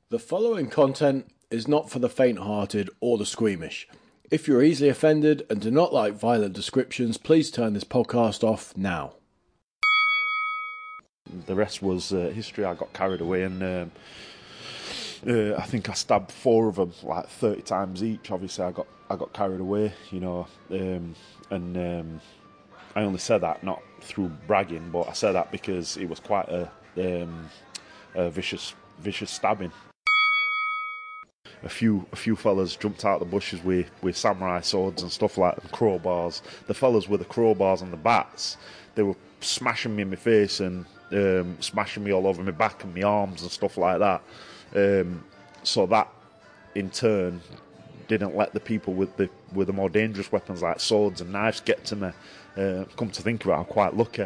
The following content is not for the faint-hearted or the squeamish. If you're easily offended and do not like violent descriptions, please turn this podcast off now. The rest was history. I got carried away and I think I stabbed 4 of them like 30 times each. Obviously I got carried away, and I only said that not through bragging, but I said that because it was quite a vicious stabbing. A few fellas jumped out of the bushes with samurai swords and stuff like that, crowbars. The fellas with the crowbars and the bats, they were smashing me in my face and smashing me all over my back and my arms and stuff like that. So that, in turn, didn't let the people with the more dangerous weapons like swords and knives get to me. Come to think of it, I'm quite lucky.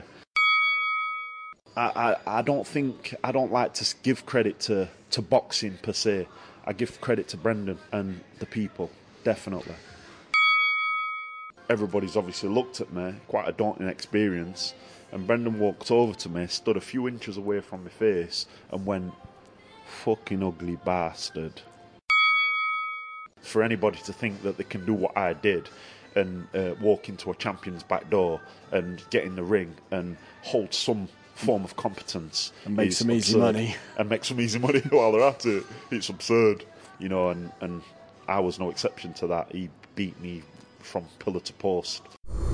I don't like to give credit to boxing per se. I give credit to Brendan and the people, definitely. Everybody's obviously looked at me, quite a daunting experience, and Brendan walked over to me, stood a few inches away from my face, and went, "Fucking ugly bastard." For anybody to think that they can do what I did and walk into a champion's back door and get in the ring and hold some form of competence and make some easy money while they're at it, it's absurd, and I was no exception to that. He beat me from pillar to post.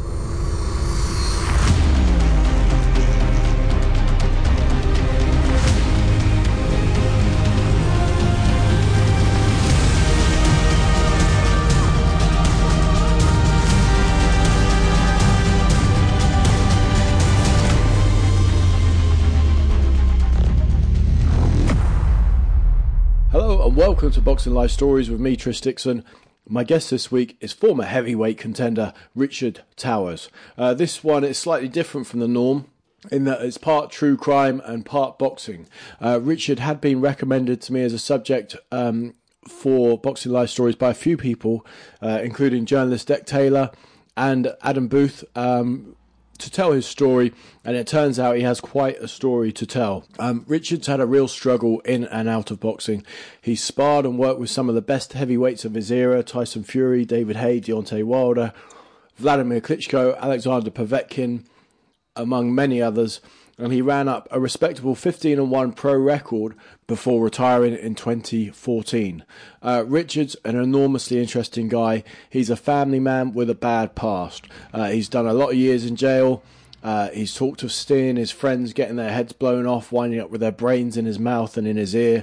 Hello and welcome to Boxing Life Stories with me, Tris Dixon. My guest this week is former heavyweight contender Richard Towers. This one is slightly different from the norm in that it's part true crime and part boxing. Richard had been recommended to me as a subject for Boxing Life Stories by a few people, including journalist Dec Taylor and Adam Booth, to tell his story, and it turns out he has quite a story to tell. Richard's had a real struggle in and out of boxing. He's sparred and worked with some of the best heavyweights of his era: Tyson Fury, David Haye, Deontay Wilder, Vladimir Klitschko, Alexander Povetkin, among many others, and he ran up a respectable 15-1 pro record before retiring in 2014. Richard's an enormously interesting guy. He's a family man with a bad past. He's done a lot of years in jail. He's talked of seeing his friends getting their heads blown off, winding up with their brains in his mouth and in his ear.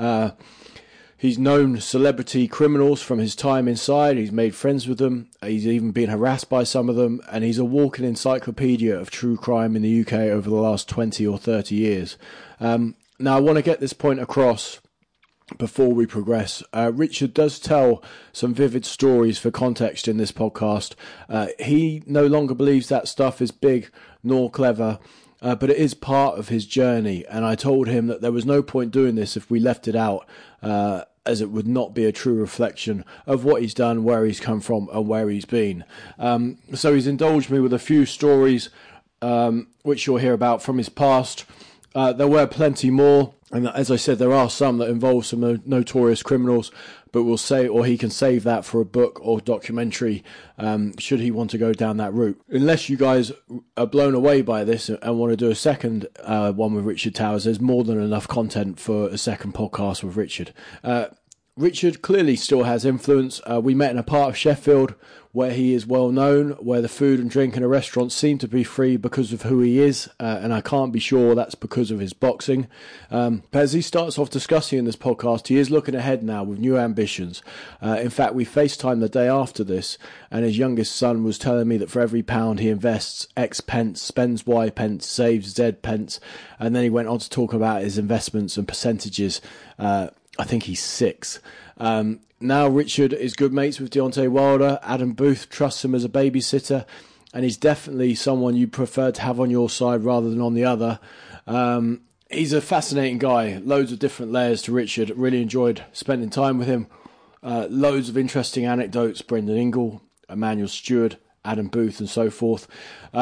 He's known celebrity criminals from his time inside. He's made friends with them. He's even been harassed by some of them. And he's a walking encyclopedia of true crime in the UK over the last 20 or 30 years. Now, I want to get this point across before we progress. Richard does tell some vivid stories for context in this podcast. He no longer believes that stuff is big nor clever, but it is part of his journey. And I told him that there was no point doing this if we left it out, as it would not be a true reflection of what he's done, where he's come from, and where he's been. So he's indulged me with a few stories, which you'll hear about from his past. There were plenty more, and as I said, there are some that involve some notorious criminals, but we'll say, or he can save that for a book or documentary, should he want to go down that route. Unless you guys are blown away by this and want to do a second one with Richard Towers, there's more than enough content for a second podcast with Richard. Richard clearly still has influence. We met in a part of Sheffield where he is well known, where the food and drink in a restaurant seem to be free because of who he is, and I can't be sure that's because of his boxing. But as he starts off discussing in this podcast, he is looking ahead now with new ambitions. In fact, we FaceTimed the day after this, and his youngest son was telling me that for every pound he invests X pence, spends Y pence, saves Z pence, and then he went on to talk about his investments and percentages. I think he's 6. Now Richard is good mates with Deontay Wilder. Adam Booth trusts him as a babysitter, and he's definitely someone you prefer to have on your side rather than on the other. He's a fascinating guy. Loads of different layers to Richard. Really enjoyed spending time with him. Loads of interesting anecdotes. Brendan Ingle, Emmanuel Stewart, Adam Booth and so forth.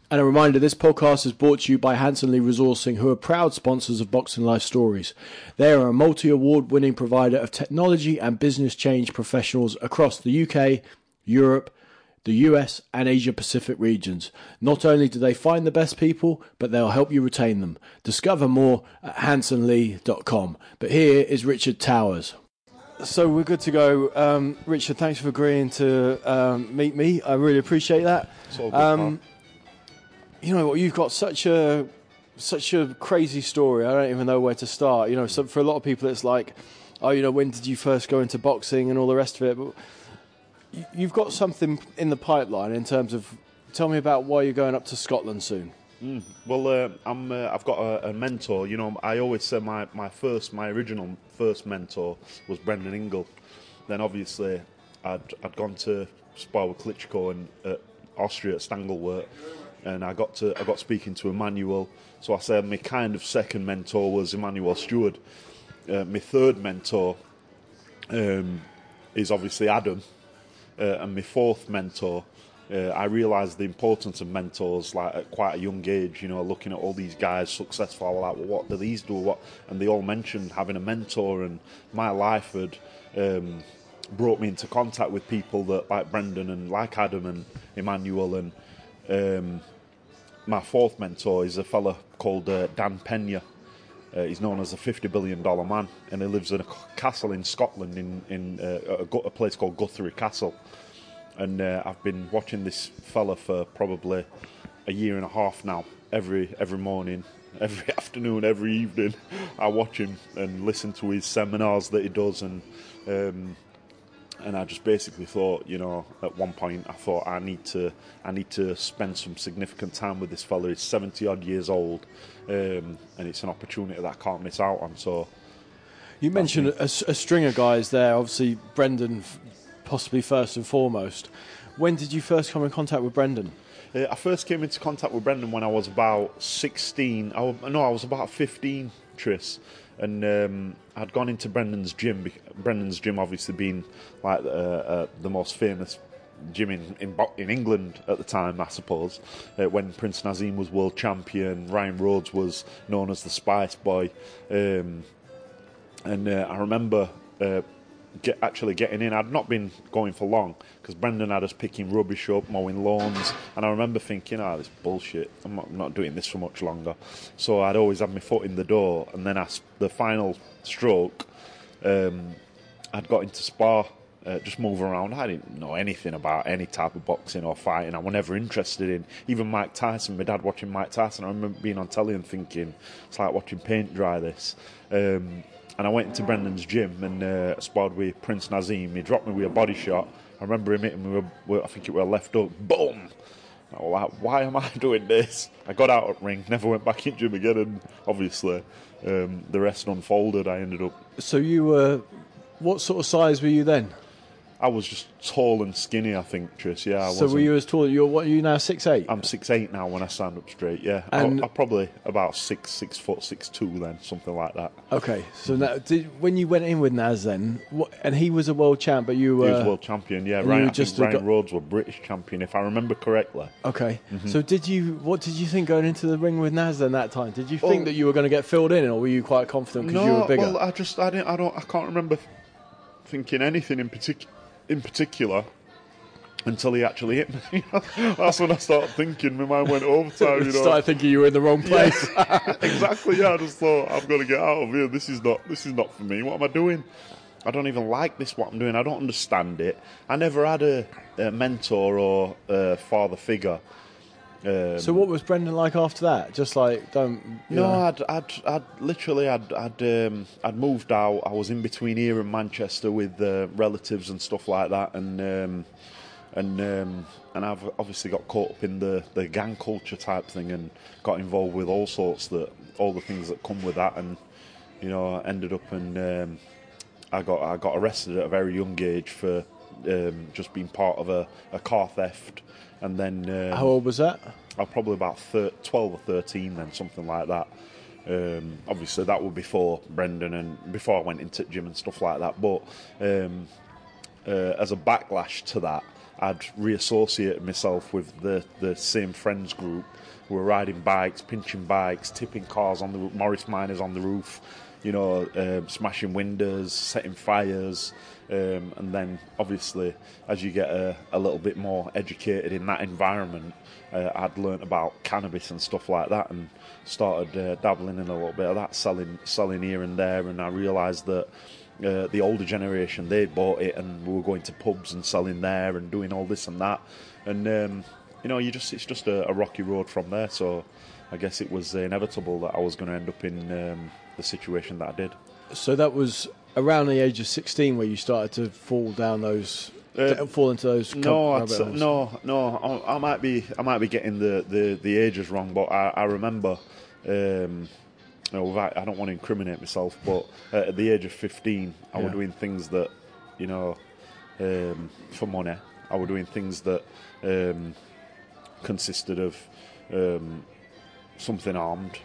And a reminder, this podcast is brought to you by Hanson Lee Resourcing, who are proud sponsors of Boxing Life Stories. They are a multi-award winning provider of technology and business change professionals across the UK, Europe, the US and Asia Pacific regions. Not only do they find the best people, but they'll help you retain them. Discover more at hansonlee.com. But here is Richard Towers. So we're good to go. Richard, thanks for agreeing to meet me. I really appreciate that. It's all good, you know what, you've got such a crazy story. I don't even know where to start. You know, so for a lot of people it's like, oh, you know, when did you first go into boxing and all the rest of it? But you've got something in the pipeline in terms of, tell me about why you're going up to Scotland soon. Well, I've got a mentor. You know, I always say my original first mentor was Brendan Ingle. Then obviously I'd gone to spar with Klitschko in Austria at Stangelwort, and I got speaking to Emmanuel. So I said my kind of second mentor was Emmanuel Stewart. My third mentor is obviously Adam, and my fourth mentor. I realised the importance of mentors like at quite a young age. You know, looking at all these guys successful, I was like, well, what do these do? What? And they all mentioned having a mentor, and my life had brought me into contact with people that like Brendan and like Adam and Emmanuel. And my fourth mentor is a fella called Dan Pena. He's known as the $50 billion man, and he lives in a castle in Scotland in a place called Guthrie Castle. And I've been watching this fella for probably a year and a half now. Every morning, every afternoon, every evening, I watch him and listen to his seminars that he does. And I just basically thought, you know, at one point I thought I need to spend some significant time with this fella. He's 70 odd years old, and it's an opportunity that I can't miss out on. So you mentioned a string of guys there. Obviously, Brendan, possibly first and foremost. When did you first come in contact with Brendan? I first came into contact with Brendan when I was about 16. I was about 15, Tris. And I'd gone into Brendan's gym. Brendan's gym obviously being like the most famous gym in England at the time, I suppose. When Prince Nazim was world champion, Ryan Rhodes was known as the Spice Boy. And I remember actually getting in. I'd not been going for long because Brendan had us picking rubbish up, mowing lawns, and I remember thinking, this bullshit, I'm not doing this for much longer. So I'd always had my foot in the door, and then the final stroke, I'd got into spar, just move around. I didn't know anything about any type of boxing or fighting. I was never interested in even Mike Tyson. My dad watching Mike Tyson, I remember being on telly and thinking, it's like watching paint dry, this. And I went into Brendan's gym and sparred with Prince Nazim. He dropped me with a body shot. I remember him hitting me with, I think it was a left hook. Boom! I was like, why am I doing this? I got out of the ring, never went back in gym again, and obviously the rest unfolded. I ended up... So you were... What sort of size were you then? I was just tall and skinny, I think, Tris. Yeah, I was. So were you as tall? What are you now? 6'8"? I'm 6'8" now when I stand up straight. Yeah, and I'm probably about 6 foot 6'2" then, something like that. Okay, so now, when you went in with Naz then, and he was a world champ, but you were... He was world champion. Yeah, Ryan Rhodes were British champion, if I remember correctly. Okay, so what did you think going into the ring with Naz then that time? Did you think that you were going to get filled in, or were you quite confident because you were bigger? Well, I can't remember thinking anything in particular until he actually hit me. That's when I started thinking. My mind went overtime. You know, started thinking you were in the wrong place. Yeah. Exactly. Yeah, I just thought I've got to get out of here. This is not for me. What am I doing? I don't even like this. What I'm doing. I don't understand it. I never had a mentor or a father figure. So what was Brendan like after that? Just like I'd moved out. I was in between here and Manchester with relatives and stuff like that, and I've obviously got caught up in the gang culture type thing and got involved with all the things that come with that, and you know, ended up and I got arrested at a very young age for just being part of a car theft. And then how old was that? I was probably about 12 or 13 then, something like that. Obviously that was before Brendan and before I went into gym and stuff like that. But as a backlash to that, I'd reassociated myself with the same friends group who were riding bikes, pinching bikes, tipping cars on the roof, Morris Miners on the roof, smashing windows, setting fires. And then, obviously, as you get a little bit more educated in that environment, I'd learnt about cannabis and stuff like that, and started dabbling in a little bit of that, selling here and there. And I realised that the older generation, they bought it, and we were going to pubs and selling there and doing all this and that. And it's just a rocky road from there. So I guess it was inevitable that I was going to end up in the situation that I did. So that was around the age of 16 where you started to fall into those. No. I might be getting the ages wrong, but I remember. I don't want to incriminate myself, but at the age of 15, I was doing things that, for money. I was doing things that consisted of something armed,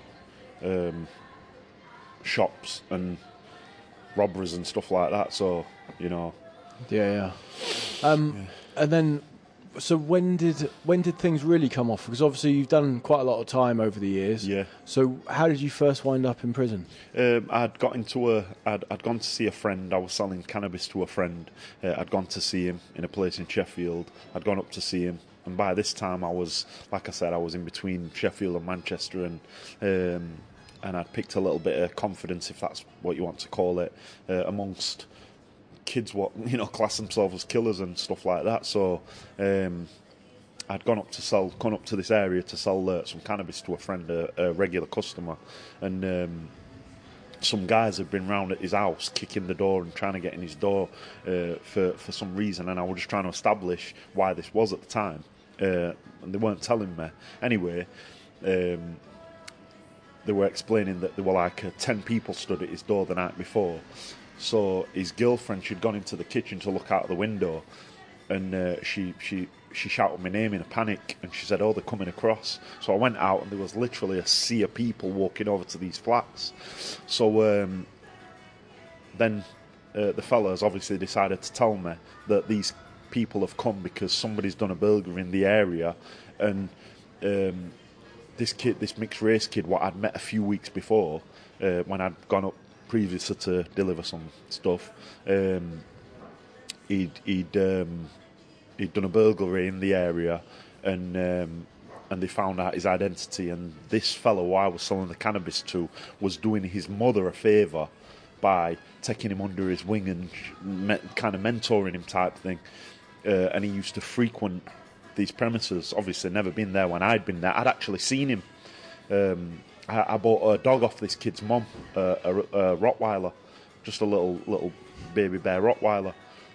shops and robberies and stuff like that. So, Yeah. And then, so when did things really come off? Because obviously you've done quite a lot of time over the years. Yeah. So how did you first wind up in prison? I'd gone to see a friend. I was selling cannabis to a friend. I'd gone to see him in a place in Sheffield. I'd gone up to see him, and by this time I was in between Sheffield and Manchester, and I'd picked a little bit of confidence, if that's what you want to call it, amongst kids what class themselves as killers and stuff like that. So I'd gone up to this area to sell some cannabis to a friend, a regular customer, and some guys had been round at his house kicking the door and trying to get in his door for some reason, and I was just trying to establish why this was at the time, and they weren't telling me. Anyway, they were explaining that there were like 10 people stood at his door the night before. So his girlfriend, she'd gone into the kitchen to look out the window, and she shouted my name in a panic, and she said, "Oh, they're coming across." So I went out, and there was literally a sea of people walking over to these flats. So then the fellas obviously decided to tell me that these people have come because somebody's done a burglary in the area, and this mixed race kid, what I'd met a few weeks before, when I'd gone up previously to deliver some stuff, he'd done a burglary in the area, and they found out his identity. And this fellow who I was selling the cannabis to was doing his mother a favour by taking him under his wing and kind of mentoring him type thing. And he used to frequent these premises. Obviously never been there when I'd been there. I'd actually seen him. I bought a dog off this kid's mum, a Rottweiler, just a little baby bear Rottweiler,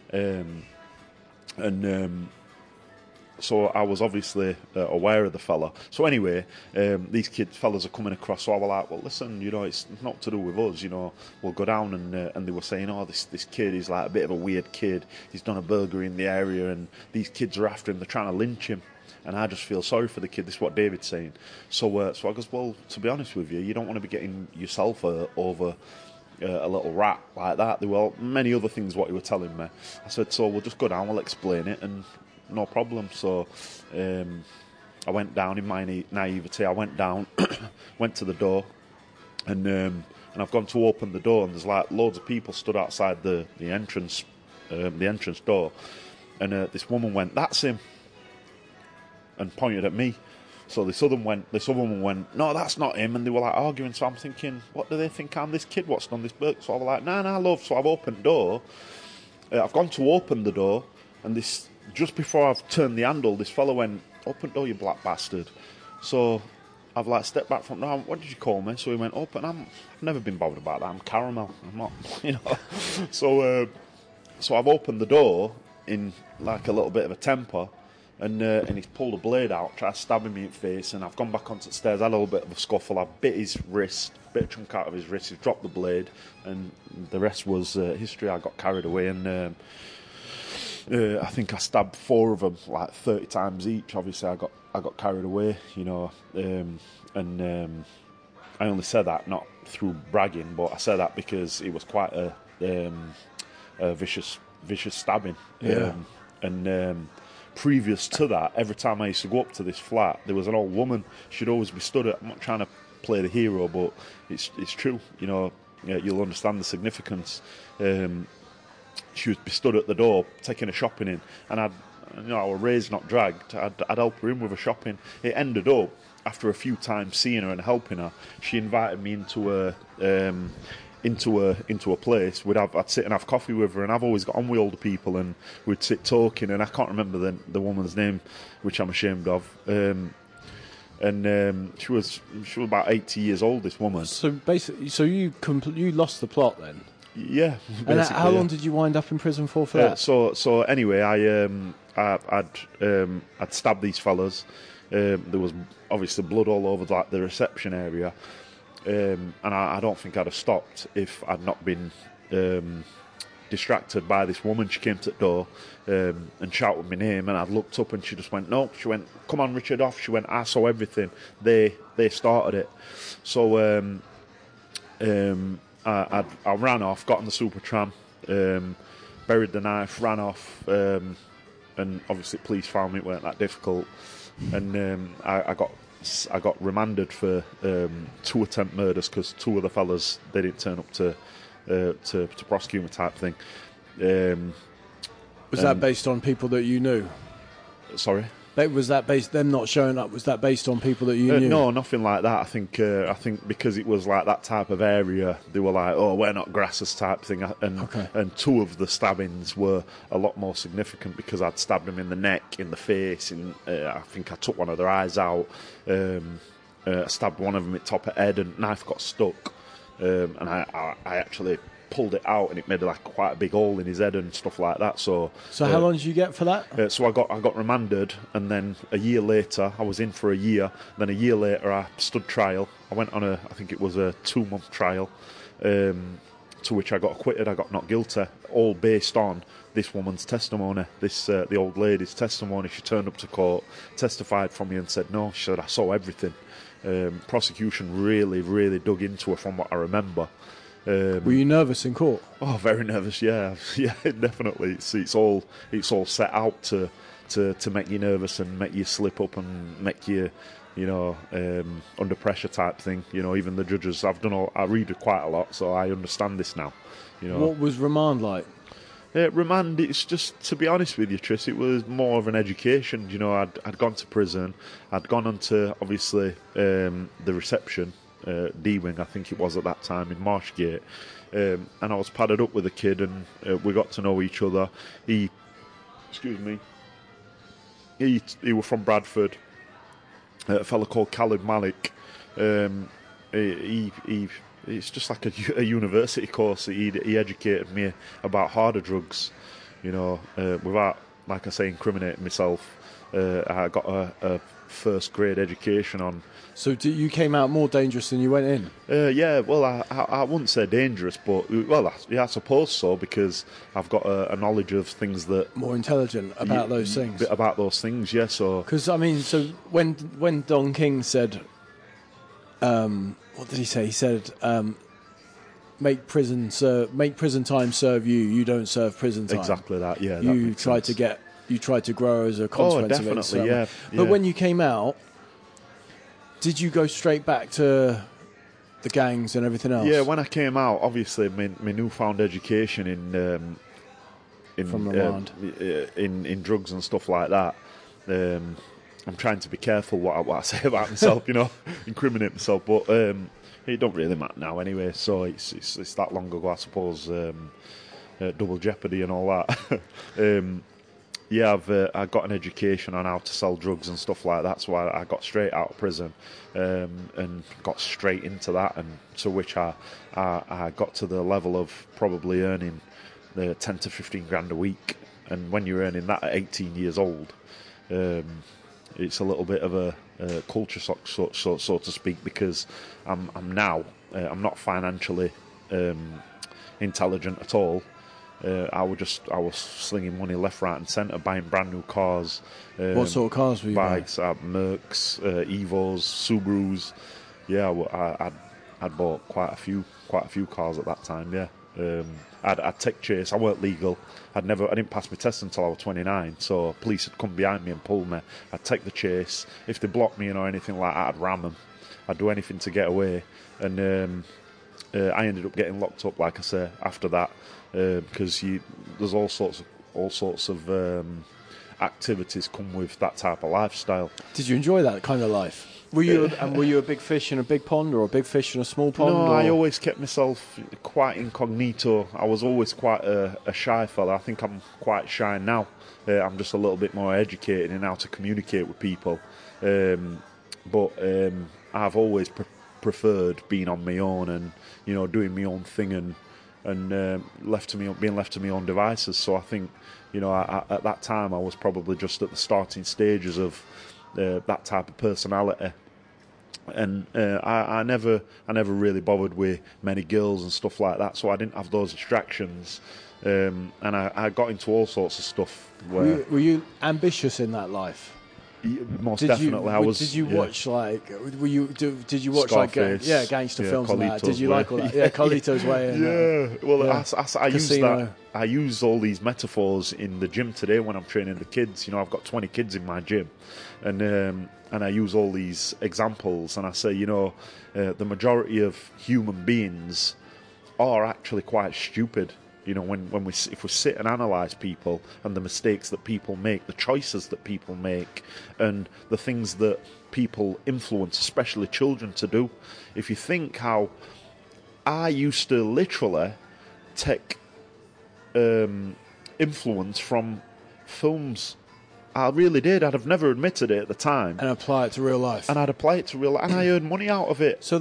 and so I was obviously aware of the fella. So anyway, these fellas are coming across. So I was like, "Well, listen, it's not to do with us. We'll go down." And they were saying, "Oh, this kid is like a bit of a weird kid. He's done a burglary in the area, and these kids are after him. They're trying to lynch him." And I just feel sorry for the kid. This is what David's saying. So I goes, "Well, to be honest with you, you don't want to be getting yourself over a little rat like that." There were many other things what he were telling me. I said, "So we'll just go down, we'll explain it, and no problem." So I went down in my naivety. I went down, went to the door, and I've gone to open the door, and there's like loads of people stood outside the entrance door, and this woman went, "That's him," and pointed at me. So this other woman went, "No, that's not him," and they were like arguing. So I'm thinking, what do they think I'm, this kid what's done this burglary? So I was like, nah, love. So I've opened the door. I've gone to open the door, and this, just before I've turned the handle, this fella went, "Open door, you black bastard." So I've like stepped back from, "No, what did you call me?" So he went, "Open." I've never been bothered about that. I'm Caramel. I'm not, So I've opened the door in like a little bit of a temper, and he's pulled a blade out, tried stabbing me in the face, and I've gone back onto the stairs, had a little bit of a scuffle. I bit his wrist, bit a chunk out of his wrist. He dropped the blade, and the rest was history. I got carried away, and I think I stabbed 4 of them like 30 times each. Obviously, I got carried away, and I only said that not through bragging, but I said that because it was quite a vicious stabbing, Yeah. previous to that, every time I used to go up to this flat, there was an old woman. She'd always be stood at. I'm not trying to play the hero, but it's true. You know, you'll understand the significance. She would be stood at the door taking her shopping in, and I was raised, not dragged. I'd help her in with her shopping. It ended up, after a few times seeing her and helping her, she invited me into a place. I'd sit and have coffee with her, and I've always got on with older people, and we'd sit talking, and I can't remember the woman's name, which I'm ashamed of. She was about 80 years old, this woman. So basically, you lost the plot then. Yeah. And how long did you wind up in prison for that? So anyway, I'd stabbed these fellas. There was obviously blood all over like the reception area, and I don't think I'd have stopped if I'd not been distracted by this woman. She came to the door and shouted my name, and I looked up and she just went, no. She went, come on, Richard, off. She went, I saw everything. They started it. So I ran off, got on the super tram, buried the knife, ran off, and obviously police found me. It weren't that difficult, and I got remanded for 2 attempt murders because 2 of the fellas, they didn't turn up to prosecute me, type thing. Was that based on people that you knew? Sorry? Was that based them not showing up? Was that based on people that you knew? No, nothing like that. I think because it was like that type of area, they were like, "Oh, we're not grasses" type thing. And 2 of the stabbings were a lot more significant because I'd stabbed them in the neck, in the face, and I think I took one of their eyes out. I stabbed one of them at top of head, and knife got stuck, and I actually pulled it out, and it made like quite a big hole in his head and stuff like that. So how long did you get for that? So I got remanded, and then a year later, I was in for a year. Then a year later, I stood trial. I went on I think it was a 2-month trial, to which I got acquitted. I got not guilty, all based on this woman's testimony. The old lady's testimony. She turned up to court, testified for me, and said no. She said I saw everything. Prosecution really, really dug into her, from what I remember. Were you nervous in court? Oh, very nervous. Yeah, definitely. It's all set out to make you nervous and make you slip up and make you, under pressure type thing. Even the judges. I read quite a lot, so I understand this now. What was remand like? Remand, it's just, to be honest with you, Tris, it was more of an education. I'd gone to prison. I'd gone on to, obviously, the reception. D-Wing, I think it was at that time, in Marshgate, and I was padded up with a kid, and we got to know each other. He was from Bradford, a fella called Khalid Malik. It's just like a university course. He educated me about harder drugs, without, like I say, incriminating myself. I got a first grade education on. So you came out more dangerous than you went in? Yeah, well, I wouldn't say dangerous, but, I suppose so, because I've got a knowledge of things that... More intelligent about those things? About those things, yeah, so... Because, so when Don King said... what did he say? He said, make prison time serve you, you don't serve prison time. Exactly that, yeah. You tried to grow as a consequence of it. Definitely, yeah. But when you came out... Did you go straight back to the gangs and everything else? Yeah, when I came out, obviously, my newfound education in drugs and stuff like that. I'm trying to be careful what I say about myself, incriminate myself, but it don't really matter now anyway. So it's that long ago, I suppose. Double jeopardy and all that. Yeah, I got an education on how to sell drugs and stuff like that, so I got straight out of prison and got straight into that, and to which I got to the level of probably earning 10 to 15 grand a week. And when you're earning that at 18 years old, it's a little bit of a culture shock, so to speak, because I'm not financially intelligent at all. I was slinging money left, right, and centre, buying brand new cars. What sort of cars were you buying? Bikes, Mercs, Evos, Subarus. Yeah, I'd bought quite a few cars at that time. Yeah, I'd take chase. I weren't legal. I didn't pass my test until I was 29. So police would come behind me and pull me. I'd take the chase. If they blocked me or anything like that, I'd ram them. I'd do anything to get away. And I ended up getting locked up, like I say, after that, because there's all sorts of activities come with that type of lifestyle. Did you enjoy that kind of life? Were you a big fish in a big pond or a big fish in a small pond? No, or? I always kept myself quite incognito. I was always quite a shy fella. I think I'm quite shy now. I'm just a little bit more educated in how to communicate with people. But I've always preferred being on my own and doing my own thing and being left to my own devices. So I think at that time I was probably just at the starting stages of that type of personality. And I never really bothered with many girls and stuff like that, so I didn't have those distractions. And I got into all sorts of stuff. Were you ambitious in that life? Most definitely, I was. Did you watch Did you watch Scarface, gangster films and that? Carlito's Did you Way. like all that? Yeah, Carlito's Way. And, I use Casino. that. I use all these metaphors in the gym today when I'm training the kids. I've got 20 kids in my gym, and I use all these examples, and I say, the majority of human beings are actually quite stupid. If we sit and analyse people and the mistakes that people make, the choices that people make, and the things that people influence, especially children, to do. If you think how I used to literally take influence from films. I really did. I'd have never admitted it at the time. And apply it to real life. And I'd apply it to real life, and I earned money out of it. So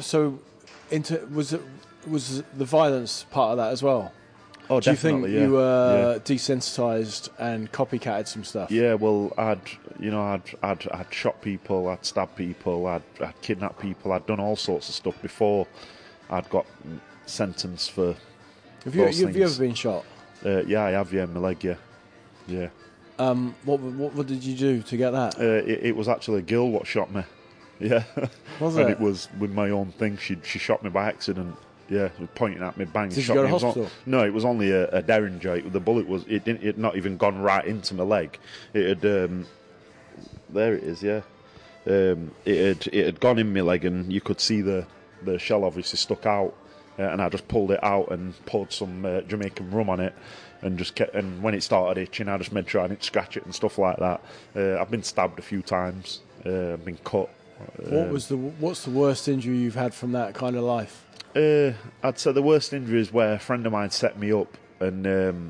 was the violence part of that as well? Oh, Do you definitely. think you were desensitized and copycatted some stuff? Yeah, well, I'd shot people, I'd stabbed people, I'd kidnapped people, I'd done all sorts of stuff before I'd got sentenced for. Have you ever been shot? Yeah, I have. Yeah, in my leg. Yeah. What did you do to get that? It was actually a girl what shot me. Yeah. Was And it? it was with my own thing. She shot me by accident. Yeah, pointing at me, bang. Did shot you go me. to hospital? No, it was only a derringer. The bullet it not even gone right into my leg. It had there it is. Yeah, it had gone in my leg, and you could see the shell obviously stuck out. And I just pulled it out and poured some Jamaican rum on it, and just kept. And when it started itching, I just made sure I didn't scratch it and stuff like that. I've been stabbed a few times. I've been cut. What's the worst injury you've had from that kind of life? I'd say the worst injury is where a friend of mine set me up, and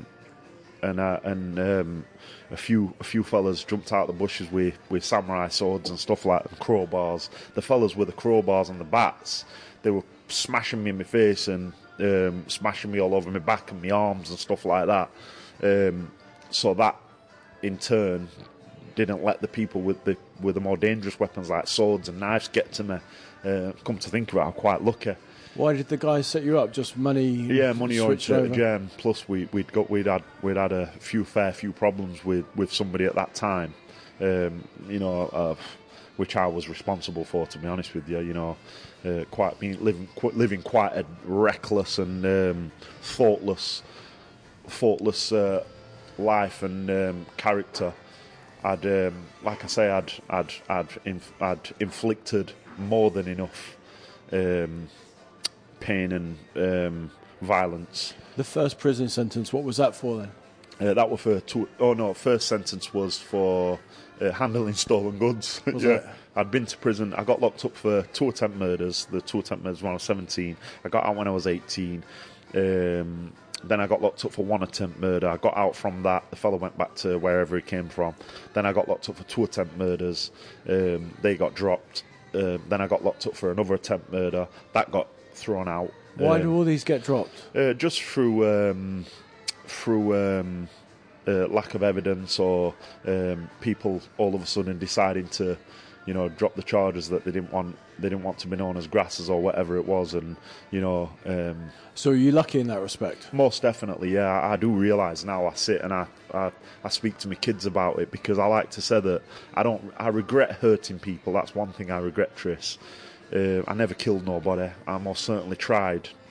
a few fellas jumped out of the bushes with samurai swords and stuff like that, and crowbars. The fellas with the crowbars and the bats, they were smashing me in my face and smashing me all over my back and my arms and stuff like that. So that, in turn, didn't let the people with the more dangerous weapons like swords and knives get to me. Come to think of it, I'm quite lucky. Why did the guys set you up? Just money? Yeah, money switched oriented. over? Yeah, and plus we'd had a few problems with somebody at that time. Which I was responsible for, to be honest with you. Living quite a reckless and thoughtless life and character. I'd inflicted more than enough pain and violence. The first prison sentence, what was that for then? That was for first sentence was for handling stolen goods. Was Yeah. it? I'd been to prison. I got locked up for 2 attempt murders. The 2 attempt murders when I was 17. I got out when I was 18. Then I got locked up for 1 attempt murder. I got out from that. The fellow went back to wherever he came from. Then I got locked up for 2 attempt murders. They got dropped. Then I got locked up for another attempt murder. That got thrown out. Why do all these get dropped? Just through lack of evidence, or people all of a sudden deciding to, drop the charges that they didn't want to be known as grasses or whatever it was, and So are you lucky in that respect? most definitely, yeah. I do realise now. I sit and I speak to my kids about it, because I like to say that I regret hurting people. That's one thing I regret, Tris. I never killed nobody. I most certainly tried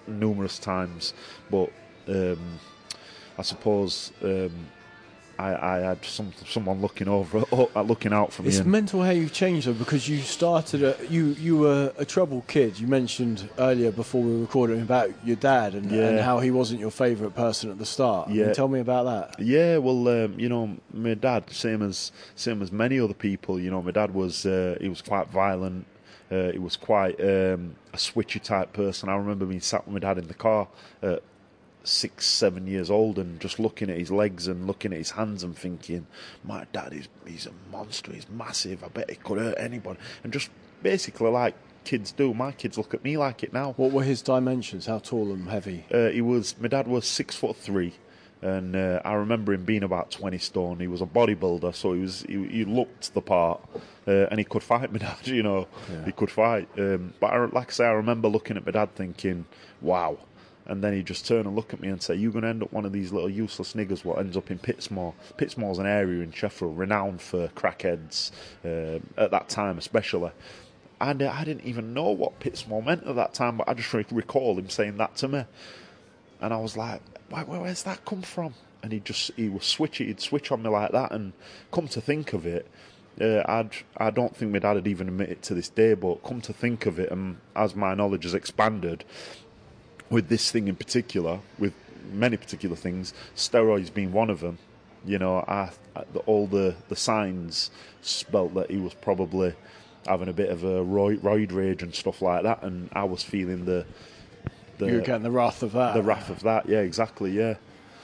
numerous times, but I suppose I had someone looking out for me. It's mental how you've changed though, because you started you were a troubled kid. You mentioned earlier before we were recording about your dad and how he wasn't your favourite person at the start. I mean, tell me about that. Yeah, well, my dad, same as many other people. My dad was he was quite violent. He was quite a switchy type person. I remember being sat with my dad in the car at 6, 7 years old and just looking at his legs and looking at his hands and thinking, my dad he's a monster, he's massive, I bet he could hurt anybody. And just basically like kids do. My kids look at me like it now. What were his dimensions? How tall and heavy? My dad was 6'3", and I remember him being about 20 stone. He was a bodybuilder, so he looked the part, and he could fight, my dad. He could fight. But like I say, I remember looking at my dad thinking, wow. And then he'd just turn and look at me and say, you're going to end up one of these little useless niggers what ends up in Pitsmoor. Pitsmoor's an area in Sheffield renowned for crackheads, at that time especially. And I didn't even know what Pitsmoor meant at that time, but I just recall him saying that to me. And I was like, where's that come from? And he'd switch on me like that. And come to think of it, I don't think my dad would even admit it to this day, but come to think of it, and as my knowledge has expanded, with this thing in particular, with many particular things, steroids being one of them, all the signs spelt that he was probably having a bit of a roid rage and stuff like that, and I was feeling the you were getting the wrath of that. The wrath of that, yeah, exactly, yeah.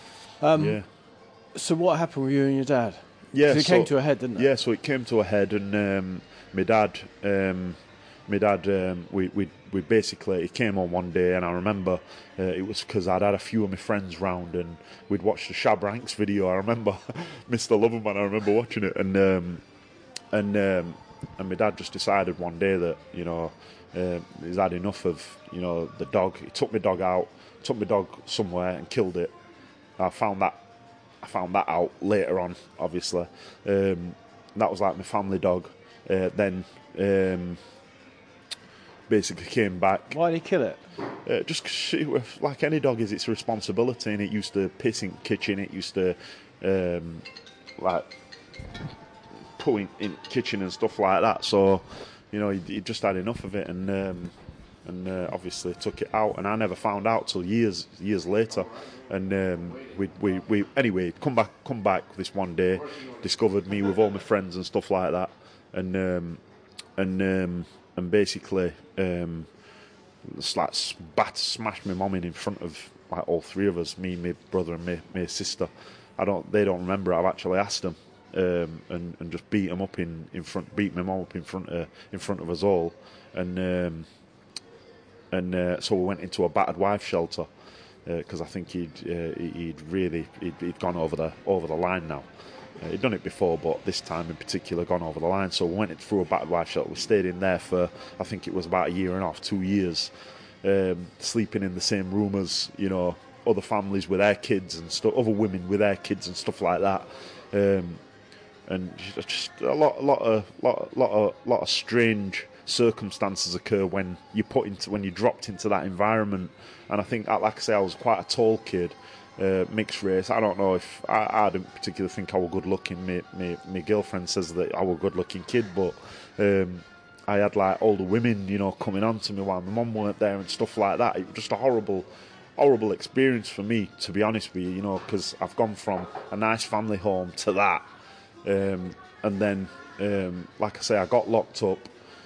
So what happened with you and your dad? Yeah, it came to a head, didn't it? Yeah, so it came to a head, and my dad, we basically, he came on one day, and I remember it was because I'd had a few of my friends round, and we'd watched the Shab Ranks video. I remember Mr. Loverman. I remember watching it, and my dad just decided one day that he's had enough of the dog. He took my dog somewhere and killed it. I found that out later on, obviously. That was like my family dog. Then basically came back. Why did he kill it? Just 'cause like any dog is, it's a responsibility, and it used to piss in the kitchen. It used to like poo in the kitchen and stuff like that. So he just had enough of it, and obviously took it out. And I never found out till years later. And we anyway come back this one day, discovered me with all my friends and stuff like that, and basically smashed my mum in front of like all three of us, me, my brother, and my sister. They don't remember it. I've actually asked them, and just beat them up in front, beat my mum up in front of us all, and so we went into a battered wife shelter. Because I think he'd gone over the line now. He'd done it before, but this time in particular gone over the line. So we went through a battered wife shelter. We stayed in there for, I think it was about 1.5 2 years, sleeping in the same room as other families with their kids and stuff, other women with their kids and stuff like that, and just a lot of strange circumstances occur when you're dropped into that environment. And I think, like I say, I was quite a tall kid, mixed race. I don't know if I didn't particularly think I was good looking. My girlfriend says that I was a good looking kid, but I had like older women, coming on to me while my mum weren't there and stuff like that. It was just a horrible experience for me, to be honest with you, because I've gone from a nice family home to that, and then like I say, I got locked up.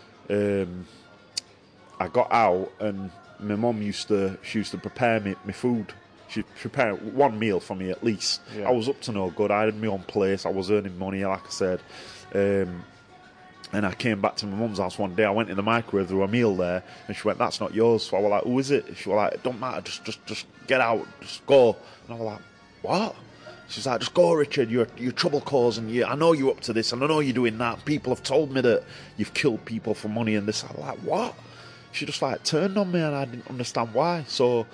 I got out, and my mum used to prepare me food. She'd prepare one meal for me at least. Yeah. I was up to no good. I had my own place. I was earning money, like I said. And I came back to my mum's house one day. I went in the microwave, there was a meal there, and she went, "That's not yours." So I was like, "Who is it?" She was like, "It don't matter. Just get out. Just go." And I was like, "What?" She's like, "Just go, Richard. You're trouble causing. I know you're up to this, and I know you're doing that. People have told me that you've killed people for money and this." I was like, "What?" She just like turned on me, and I didn't understand why. So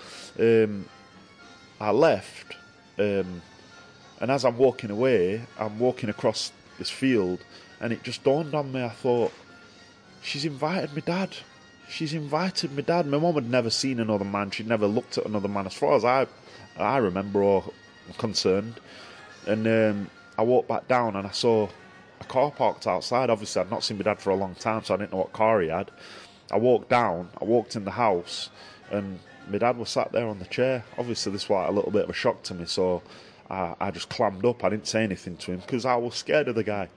I left, and as I'm walking away, I'm walking across this field, and it just dawned on me. I thought, she's invited my dad. she's invited my dad. My mum had never seen another man. She'd never looked at another man, as far as I remember or concerned. And I walked back down and I saw a car parked outside. Obviously, I'd not seen my dad for a long time, so I didn't know what car he had. I walked down, I walked in the house, and my dad was sat there on the chair. Obviously, this was like a little bit of a shock to me, so I just clammed up. I didn't say anything to him because I was scared of the guy.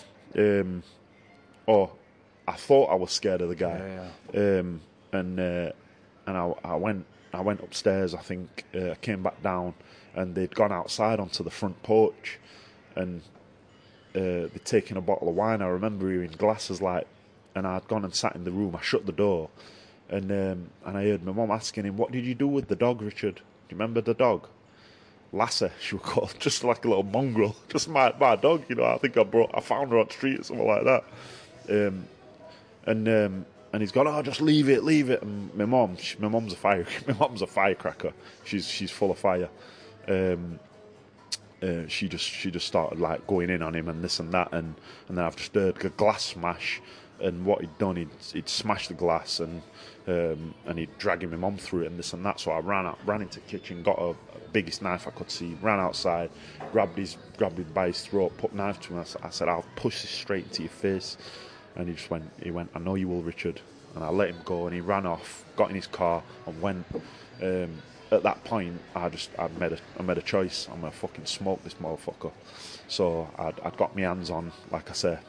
Or I thought I was scared of the guy. And I went upstairs. I think I came back down, and they'd gone outside onto the front porch, and they'd taken a bottle of wine. I remember hearing glasses like, and I'd gone and sat in the room. I shut the door, and I heard my mum asking him, "What did you do with the dog, Richard? Do you remember the dog?" Lassie, she was called, just like a little mongrel, just my dog. I think I found her on the street or something like that. And he's gone, "Oh, just leave it." And my mum's a firecracker. She's full of fire. She just started like going in on him and this and that, and then I've just heard a glass smash. And what he'd done, he'd smashed the glass and he'd dragging my mum through it and this and that. So I ran into the kitchen, got a biggest knife I could see, ran outside, grabbed him by his throat, put a knife to him. I said, "I'll push this straight into your face." And he went, "I know you will, Richard." And I let him go, and he ran off, got in his car, and went. At that point, I made a choice. I'm gonna fucking smoke this motherfucker. So I'd got my hands on, like I say,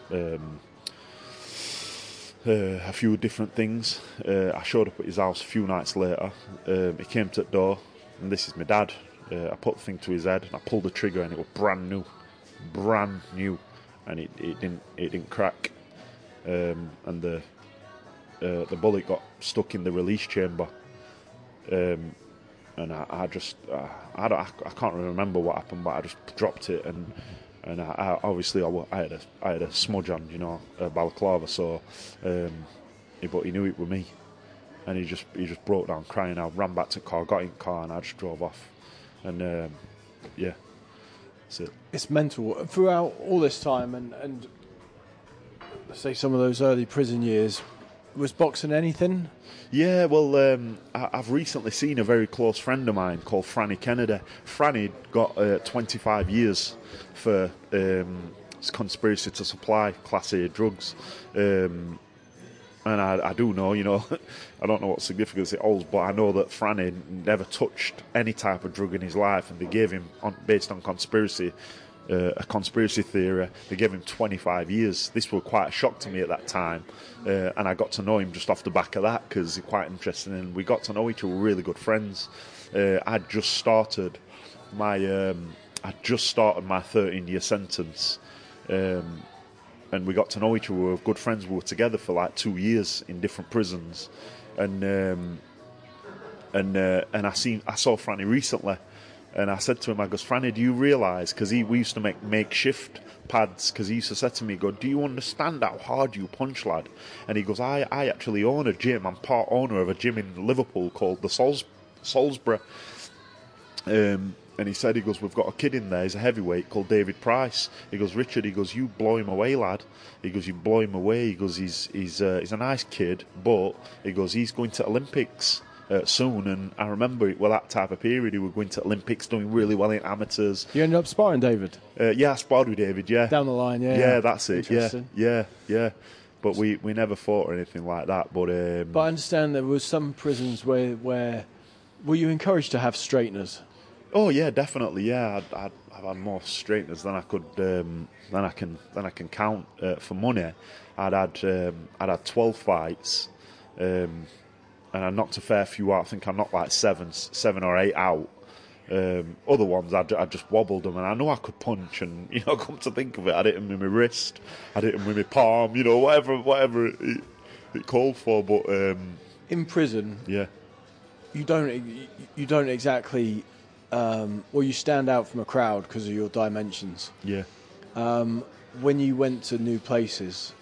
a few different things. I showed up at his house a few nights later. He came to the door, and this is my dad. I put the thing to his head, and I pulled the trigger, and it was brand new, and it didn't crack. And the bullet got stuck in the release chamber. And I can't remember what happened, but I just dropped it, and I obviously I had a smudge on, a balaclava. So, but he knew it was me, and he just broke down crying. I ran back to the car, got in the car, and I just drove off. And yeah, that's it. It's mental throughout all this time, and say some of those early prison years. Was boxing anything? Yeah, well, I've recently seen a very close friend of mine called Franny Kennedy. Franny got 25 years for conspiracy to supply Class A drugs. And I do know, I don't know what significance it holds, but I know that Franny never touched any type of drug in his life, and they gave him, based on conspiracy, a conspiracy theory, they gave him 25 years. This was quite a shock to me at that time, and I got to know him just off the back of that because he's quite interesting, and we got to know each other. We were really good friends. I'd just started my 13-year sentence, and we got to know each other. We were good friends. We were together for like 2 years in different prisons, and I saw Franny recently. And I said to him, I goes, "Franny, do you realise," because we used to make makeshift pads, because he used to say to me, "Do you understand how hard you punch, lad?" And he goes, I actually own a gym. I'm part owner of a gym in Liverpool called the Salisbury. And he said, "We've got a kid in there, he's a heavyweight called David Price." He goes, "Richard," he goes, "you blow him away, lad." He goes, "You blow him away." He goes, he's a nice kid, but he goes, he's going to Olympics soon." And I remember, that type of period, he was going to Olympics, doing really well in amateurs. You ended up sparring David? Yeah, I sparred with David, yeah. Down the line, yeah. Yeah, that's it, yeah. But we never fought or anything like that. But I understand there was some prisons where were you encouraged to have straighteners? Oh yeah, definitely. Yeah, I've had more straighteners than I could than I can count for money. I'd had 12 fights. And I knocked a fair few out. I think I knocked like seven or eight out. Other ones, I just wobbled them, and I know I could punch. And come to think of it, I hit him with my wrist, I hit him with my palm. Whatever it called for. But in prison, yeah, you don't exactly. You stand out from a crowd because of your dimensions. Yeah. When you went to new places.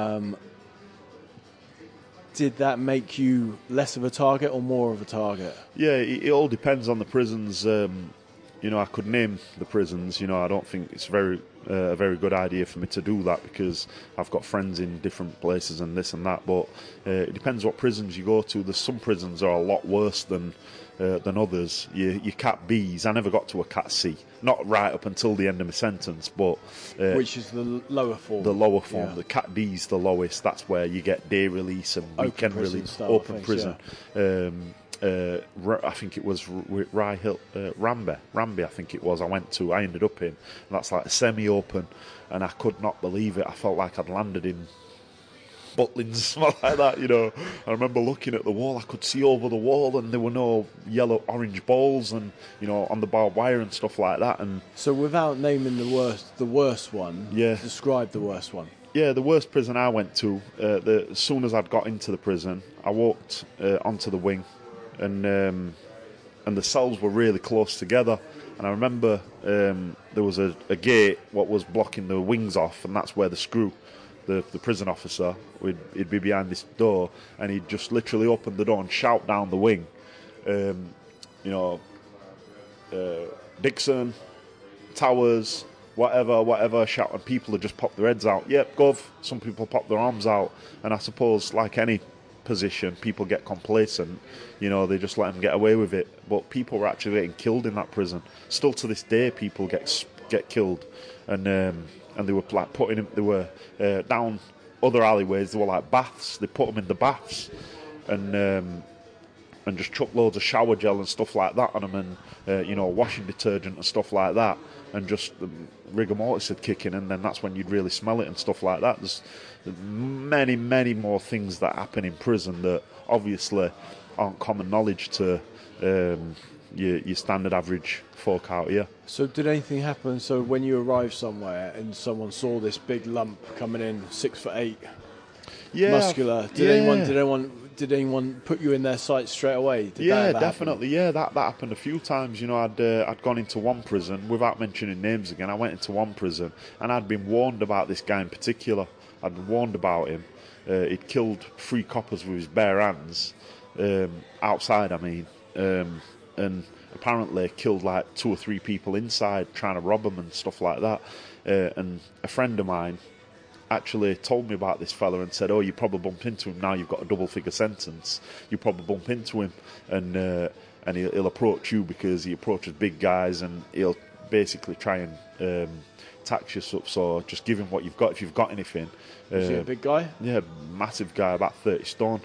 Did that make you less of a target or more of a target? Yeah, it all depends on the prison's I could name the prisons. I don't think it's a very good idea for me to do that because I've got friends in different places and this and that. But it depends what prisons you go to. There's some prisons are a lot worse than others. Your Cat Bs. I never got to a Cat C. Not right up until the end of my sentence, but which is the lower form. The lower form. Yeah. The Cat D's the lowest. That's where you get day release and weekend release, open prison. Yeah. I think it was Ramby. I think it was. I ended up in. And that's like a semi-open, and I could not believe it. I felt like I'd landed in Butlins, something like that. I remember looking at the wall. I could see over the wall, and there were no orange balls, and on the barbed wire and stuff like that. And so, without naming the worst one, describe the worst one. Yeah, the worst prison I went to. As soon as I'd got into the prison, I walked onto the wing. And the cells were really close together. And I remember there was a gate what was blocking the wings off, and that's where the screw, the prison officer, he'd be behind this door, and he'd just literally open the door and shout down the wing, Dixon, Towers, whatever, shout, and people would just pop their heads out. Yep, Gov. Some people pop their arms out, and I suppose like any position, people get complacent. They just let them get away with it. But people were actually getting killed in that prison. Still to this day, people get killed, and they were like putting them. They were down other alleyways. They were like baths. They put them in the baths, and just chuck loads of shower gel and stuff like that on them, and washing detergent and stuff like that, and just rigor mortis would kick in, and then that's when you'd really smell it and stuff like that. There's many, many more things that happen in prison that obviously aren't common knowledge to your standard average folk out here. So did anything happen? So when you arrived somewhere and someone saw this big lump coming in, 6'8", muscular, did anyone put you in their sights straight away? Did that definitely. happen? Yeah, that happened a few times. I'd gone into one prison, without mentioning names again. I went into one prison and I'd been warned about this guy in particular. I'd been warned about him. He'd killed 3 coppers with his bare hands, outside, and apparently killed like 2 or 3 people inside trying to rob them and stuff like that. And a friend of mine actually told me about this fella and said, you probably bump into him now, you've got a double-figure sentence. You probably bump into him, and he'll approach you because he approaches big guys, and he'll basically try and tax you up. So just give him what you've got if you've got anything. Is he a big guy? Yeah, massive guy, about 30 stone.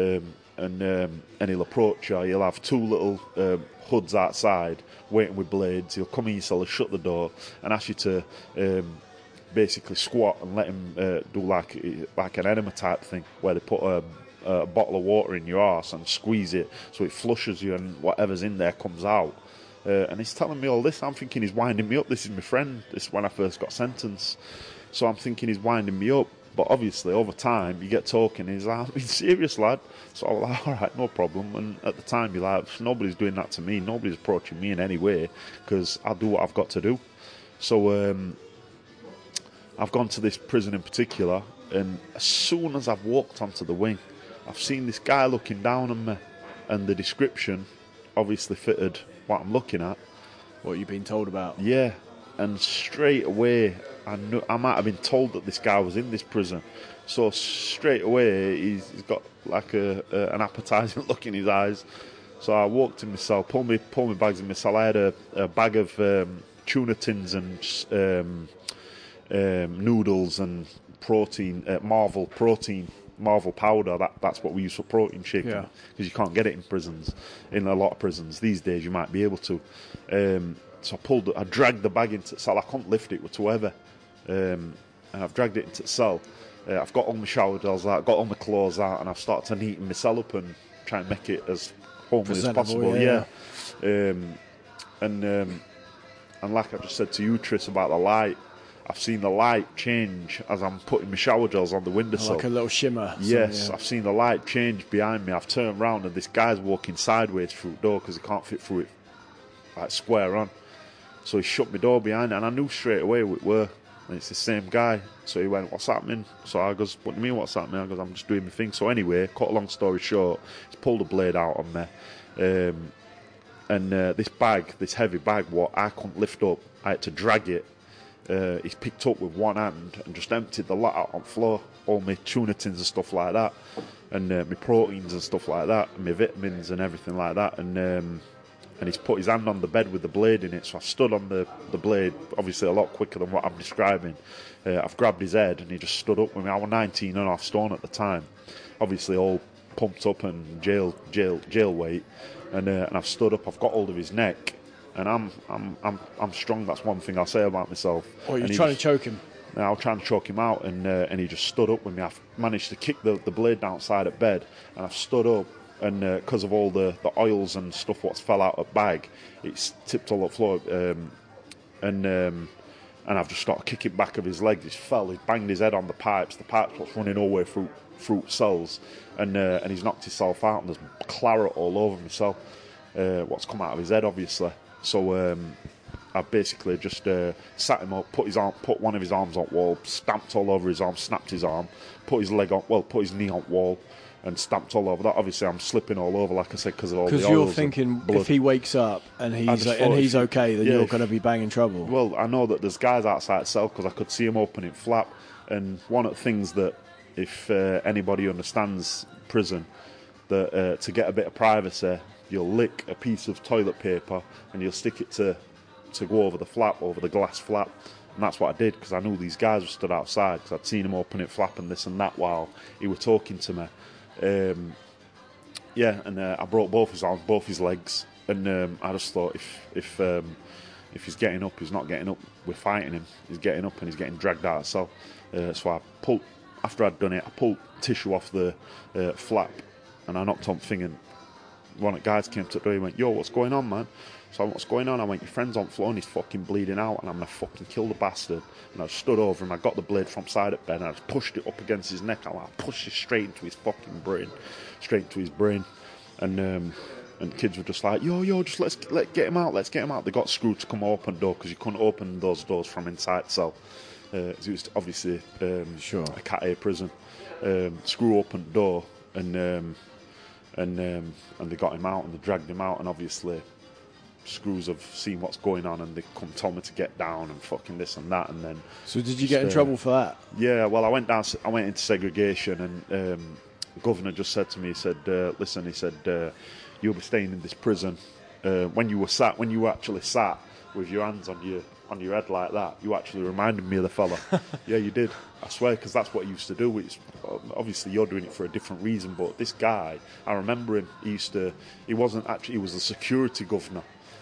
And he'll approach you. He'll have 2 little hoods outside waiting with blades. He'll come in your cell and shut the door and ask you to basically squat and let him do like an enema type thing, where they put a bottle of water in your arse and squeeze it so it flushes you and whatever's in there comes out. And he's telling me all this. I'm thinking he's winding me up. This is my friend. This is when I first got sentenced. So I'm thinking he's winding me up. But obviously, over time, you get talking, and he's like, I'm being serious, lad. So I'm like, all right, no problem. And at the time, you're like, nobody's doing that to me. Nobody's approaching me in any way, because I'll do what I've got to do. So I've gone to this prison in particular, and as soon as I've walked onto the wing, I've seen this guy looking down on me, and the description obviously fitted what I'm looking at. What you've been told about? Yeah. And straight away, I knew I might have been told that this guy was in this prison. So straight away, he's got like an appetising look in his eyes. So I walked in my cell, pulled my bags in my cell. I had a bag of tuna tins and noodles and protein, Marvel powder. That's what we use for protein shaking, because you can't get it in prisons. In a lot of prisons these days, you might be able to. So I dragged the bag into the cell. I couldn't lift it whatsoever. And I've dragged it into the cell. I've got all my shower gels out, got all my clothes out, and I've started to neaten my cell up and try and make it as homely as possible. And like I just said to you, Tris, about the light, I've seen the light change as I'm putting my shower gels on the windowsill. Like a little shimmer. Yes, I've seen the light change behind me. I've turned around and this guy's walking sideways through the door because he can't fit through it like square on. So he shut my door behind it, and I knew straight away who it were. And it's the same guy. So he went, "What's happening?" So I goes, "What do you mean, what's happening?" I goes, "I'm just doing my thing." So anyway, cut a long story short, he's pulled a blade out on me. this heavy bag, what I couldn't lift up, I had to drag it. He's picked up with one hand and just emptied the lot out on the floor, all my tuna tins and stuff like that, and my proteins and stuff like that, and my vitamins and everything like that, and he's put his hand on the bed with the blade in it, so I stood on the blade, obviously a lot quicker than what I'm describing. I've grabbed his head and he just stood up with me. I was 19.5 stone at the time, obviously all pumped up and jail weight, and I've stood up, I've got hold of his neck, and I'm strong. That's one thing I'll say about myself. Oh, you're trying to choke him? I was trying to choke him out, and he just stood up with me. I've managed to kick the blade outside at bed, and I've stood up, and because of all the oils and stuff what's fell out of the bag, it's tipped all the floor, and I've just started kicking back of his legs. He fell, he banged his head on the pipes was running all the way through cells, and he's knocked himself out, and there's claret all over himself, what's come out of his head, obviously. So I basically just sat him up, put one of his arms on wall, stamped all over his arm, snapped his arm, put his knee on wall, and stamped all over that. Obviously, I'm slipping all over, like I said, because of all the oils. Because you're thinking if he wakes up and he's okay, then you're going to be banging trouble. Well, I know that there's guys outside the cell because I could see him opening flap. And one of the things that, if anybody understands prison, that to get a bit of privacy, you'll lick a piece of toilet paper and you'll stick it to go over the flap, over the glass flap. And that's what I did, because I knew these guys were stood outside, because I'd seen him open it, flap and this and that while he was talking to me. I broke both his arms, both his legs, and I just thought if he's getting up, he's not getting up, we're fighting him. He's getting up and he's getting dragged out of the cell. So I pulled, after I'd done it, I pulled tissue off the flap, and I knocked on the thing, and one of the guys came to the door. He went, "Yo, what's going on, man?" So I went, "What's going on?" I went, "Your friend's on the floor and he's fucking bleeding out, and I'm gonna fucking kill the bastard." And I stood over him, I got the blade from side at bed, and I just pushed it up against his neck. I pushed it straight into his fucking brain, and kids were just like, "Yo, just let's get him out, let's get him out." They got Scrooge to come open the door, because you couldn't open those doors from inside the cell. It was obviously a Cat A prison. Screw opened the door, and they got him out, and they dragged him out, and obviously Screws have seen what's going on, and they come tell me to get down and fucking this and that, and then. So did you get in trouble for that? Yeah, well, I went into segregation, and the governor just said to me, he said, "Listen," he said, "you'll be staying in this prison. When you actually sat with your hands on your head like that, you actually reminded me of the fella." Yeah, you did. I swear, because that's what he used to do. Obviously, you're doing it for a different reason, but this guy, I remember him. He was the security governor,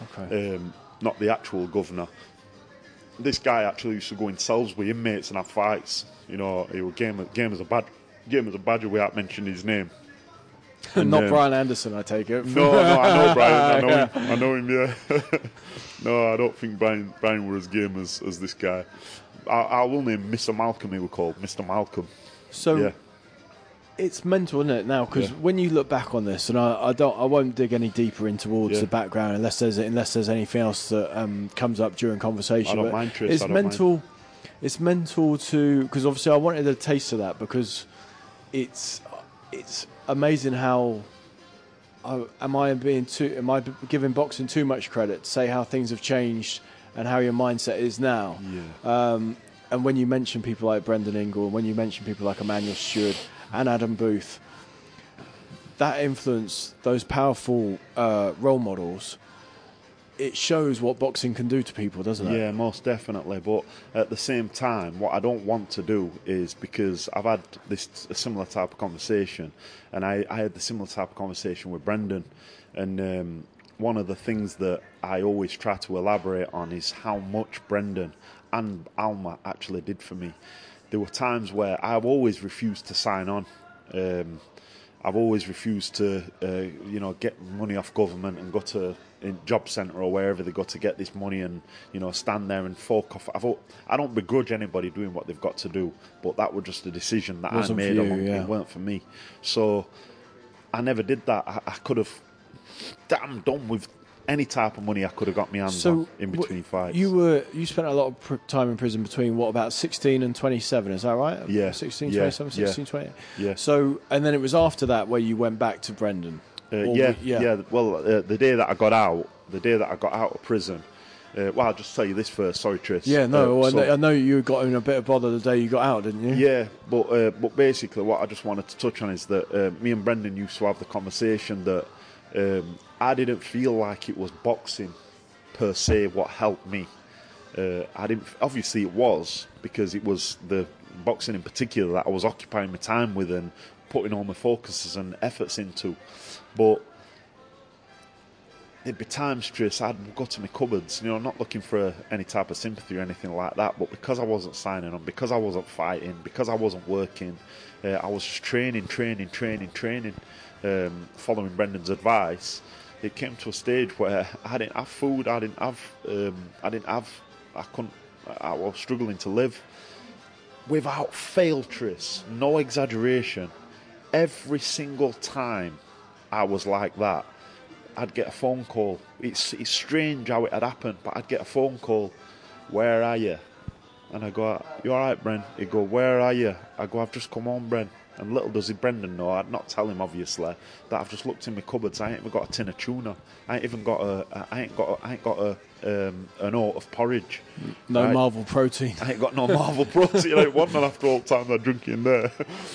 not the actual governor. This guy actually used to go in cells with inmates and have fights. You know, he would game as a badger without mentioning his name. And, not Brian Anderson, I take it. No, I know Brian. I know him. Yeah. No, I don't think Brian were as game as this guy. I will name Mr. Malcolm. He was called Mr. Malcolm. So yeah. It's mental, isn't it? Now, because when you look back on this, and I won't dig any deeper in towards the background unless there's anything else that comes up during conversation. I don't mind, Tris. It's mental to, because obviously I wanted a taste of that, because it's amazing how. Am I giving boxing too much credit to say how things have changed and how your mindset is now? Yeah. And when you mention people like Brendan Ingle, and when you mention people like Emmanuel Stewart and Adam Booth, that influence, those powerful role models, it shows what boxing can do to people, doesn't it? Yeah, most definitely. But at the same time, what I don't want to do is, because I've had a similar type of conversation, and I had the similar type of conversation with Brendan, and one of the things that I always try to elaborate on is how much Brendan and Alma actually did for me. There were times where I've always refused to sign on. I've always refused to, get money off government and go to a job centre or wherever they go to get this money and, stand there and fork off. I don't begrudge anybody doing what they've got to do, but that was just a decision that I made. It weren't for me. So I never did that. I could have, done with any type of money I could have got my hands on in between fights. You spent a lot of time in prison between, about 16 and 27, is that right? Yeah. 16, 27, 16, 20? Yeah. So, and then it was after that where you went back to Brendan? Well, the day that I got out, the day that I got out of prison. Well, I'll just tell you this first. Sorry, Tris. Yeah, no, I know you got in a bit of bother the day you got out, didn't you? Yeah, but basically what I just wanted to touch on is that me and Brendan used to have the conversation that I didn't feel like it was boxing per se what helped me. I didn't. Obviously, it was because it was the boxing in particular that I was occupying my time with and putting all my focuses and efforts into. But there'd be times, Tris, I'd go to my cupboards, not looking for any type of sympathy or anything like that, but because I wasn't signing on, because I wasn't fighting, because I wasn't working, I was just training, following Brendan's advice. It came to a stage where I didn't have food, I was struggling to live. Without fail, Tris, no exaggeration, every single time I was like that, I'd get a phone call. It's strange how it had happened, but I'd get a phone call. Where are you? And I go, you all right, Bren? He'd go, where are you? I go, I've just come home, Bren. And little does Brendan know, I'd not tell him obviously, that I've just looked in my cupboards. I ain't even got a tin of tuna. I ain't got an oat of porridge. No right? Marvel protein. I ain't got no Marvel protein. I ain't want none after all the time I drink in there.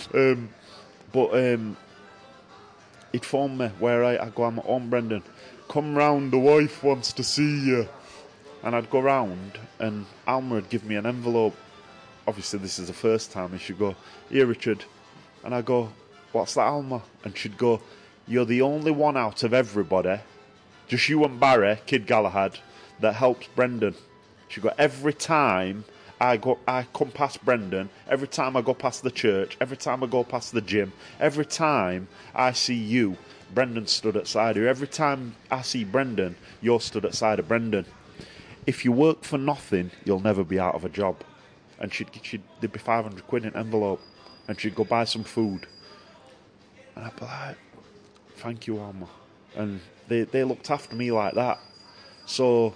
He'd phone me where I go, I'm at home, Brendan. Come round, the wife wants to see you. And I'd go round and Alma would give me an envelope. Obviously this is the first time, and she'd go, here Richard. And I go, what's that, Alma? And she'd go, you're the only one out of everybody, just you and Barry, Kid Galahad, that helps Brendan. She'd go, every time I come past Brendan, every time I go past the church, every time I go past the gym, every time I see you, Brendan stood at side of you. Every time I see Brendan, you're stood at side of Brendan. If you work for nothing, you'll never be out of a job. And there'd be 500 quid in an envelope, and she'd go buy some food. And I'd be like, thank you, Alma. And they looked after me like that. So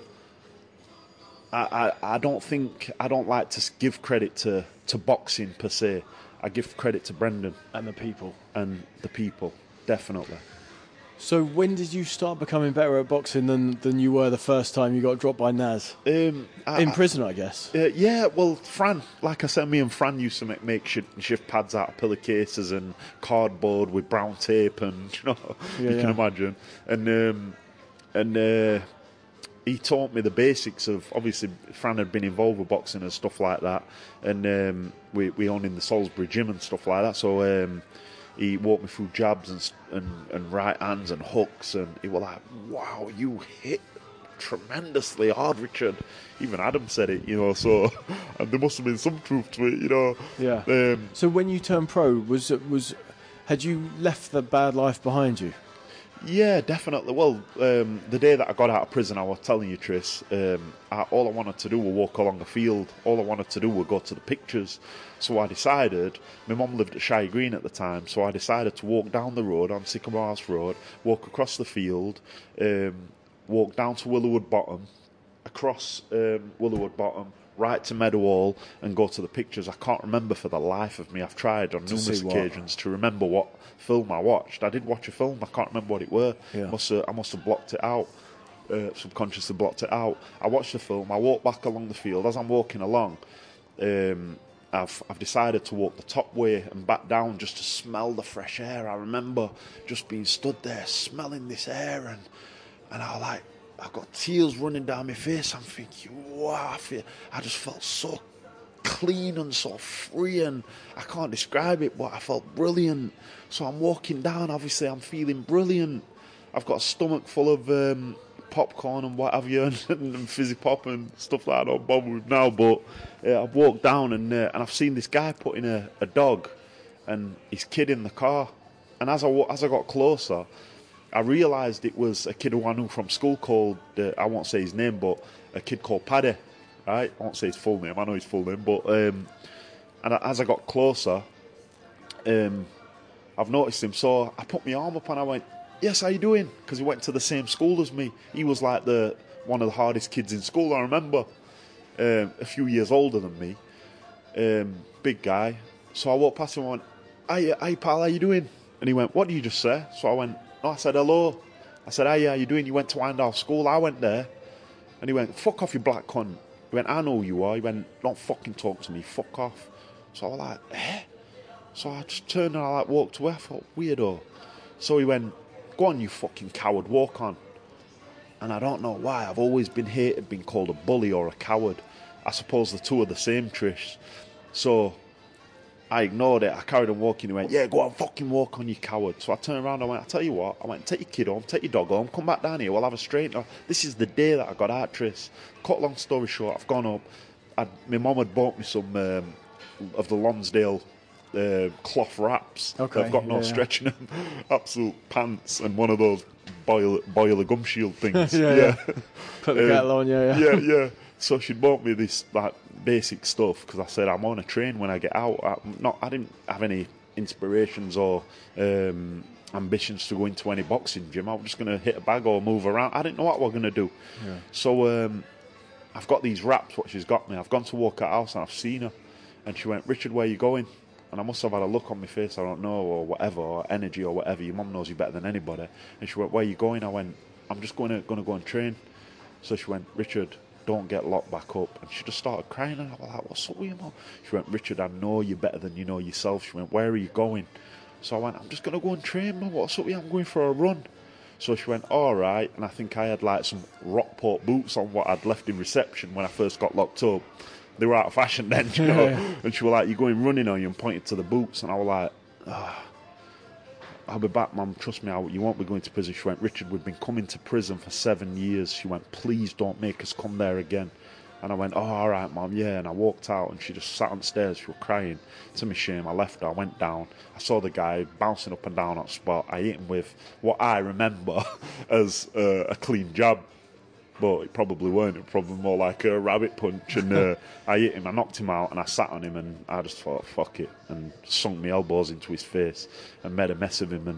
I don't like to give credit to boxing per se. I give credit to Brendan. And the people. Definitely. So when did you start becoming better at boxing than you were the first time you got dropped by Naz? In prison, I guess. Yeah, well, Fran, like I said, me and Fran used to make makeshift pads out of pillowcases and cardboard with brown tape, and you can imagine. And he taught me the basics of, obviously Fran had been involved with boxing and stuff like that, and we owned in the Salisbury gym and stuff like that, so he walked me through jabs and right hands and hooks, and he was like, wow, you hit tremendously hard, Richard. Even Adam said it, so and there must have been some truth to it, Yeah. So when you turned pro, had you left the bad life behind you? Yeah, definitely. Well, the day that I got out of prison, I was telling you, Tris, all I wanted to do was walk along the field. All I wanted to do was go to the pictures. So I decided, my mum lived at Shire Green at the time, so I decided to walk down the road on Sycamore House Road, walk across the field, walk down to Willowwood Bottom, across Willowwood Bottom, right to Meadowhall, and go to the pictures. I can't remember for the life of me. I've tried on numerous occasions to remember what film I watched. I did watch a film, I can't remember what it were. Yeah. I must have blocked it out, subconsciously blocked it out. I watched the film, I walked back along the field. As I'm walking along, I've decided to walk the top way and back down just to smell the fresh air. I remember just being stood there smelling this air, and I've got tears running down my face. I'm thinking, wow, I just felt so clean and so free, and I can't describe it, but I felt brilliant. So I'm walking down, obviously I'm feeling brilliant. I've got a stomach full of popcorn and what have you, and fizzy pop and stuff like that I don't bother with now, but I've walked down and I've seen this guy putting a dog and his kid in the car, and as I got closer, I realised it was a kid who I knew from school called, I won't say his name, but a kid called Paddy, right? I won't say his full name, I know his full name, but and as I got closer, I've noticed him, so I put my arm up and I went, yes, how you doing? Because he went to the same school as me. He was like one of the hardest kids in school, I remember, a few years older than me, big guy. So I walked past him and I went, hey pal, how you doing? And he went, what did you just say? So I went, no, I said hello. I said, "Hey, how you doing? You went to Windhouse School? I went there." And he went, "Fuck off, you black cunt." He went, "I know who you are." He went, "Don't fucking talk to me, fuck off." So I was like, "Eh?" So I just turned and I like walked away. I thought, weirdo. So he went, "Go on, you fucking coward, walk on." And I don't know why, I've always been hated, been called a bully or a coward. I suppose the two are the same, Trish. So I ignored it. I carried on walking. He went, "Yeah, go on, fucking walk on, you coward." So I turned around. I went, "I tell you what." I went, "Take your kid home, take your dog home, come back down here. We'll have a straightener." This is the day that I got out, Tris. Cut long story short, I've gone up. My mum had bought me some of the Lonsdale cloth wraps. Okay, They've got no stretch in them. Absolute pants and one of those boiler gum shield things. yeah. Put the kettle on, yeah. So she bought me this like basic stuff because I said I'm on a train when I get out. I didn't have any inspirations or ambitions to go into any boxing gym. I was just going to hit a bag or move around. I didn't know what we were going to do. Yeah. So I've got these wraps, what she's got me. I've gone to walk at house and I've seen her. And she went, "Richard, where are you going?" And I must have had a look on my face, I don't know, or whatever, or energy or whatever. Your mum knows you better than anybody. And she went, "Where are you going?" I went, "I'm just going to go and train." So she went, "Richard, don't get locked back up." And she just started crying. And I was like, "What's up with you, mum?" She went, "Richard, I know you better than you know yourself." She went, "Where are you going?" So I went, "I'm just going to go and train, mum. What's up with you? I'm going for a run." So she went, "All right." And I think I had like some Rockport boots on what I'd left in reception when I first got locked up. They were out of fashion then, you know. And she was like, "You going running, are you?" And pointed to the boots. And I was like, "I'll be back, mum. Trust me, you won't be going to prison." She went, "Richard, we've been coming to prison for 7 years." She went, "Please don't make us come there again." And I went, "Oh, all right, mum, yeah." And I walked out and she just sat on the stairs. She was crying. To my shame, I left her. I went down. I saw the guy bouncing up and down on the spot. I hit him with what I remember as a clean jab. But it probably weren't. It was probably more like a rabbit punch. And I hit him, I knocked him out, and I sat on him, and I just thought, fuck it, and sunk my elbows into his face and made a mess of him.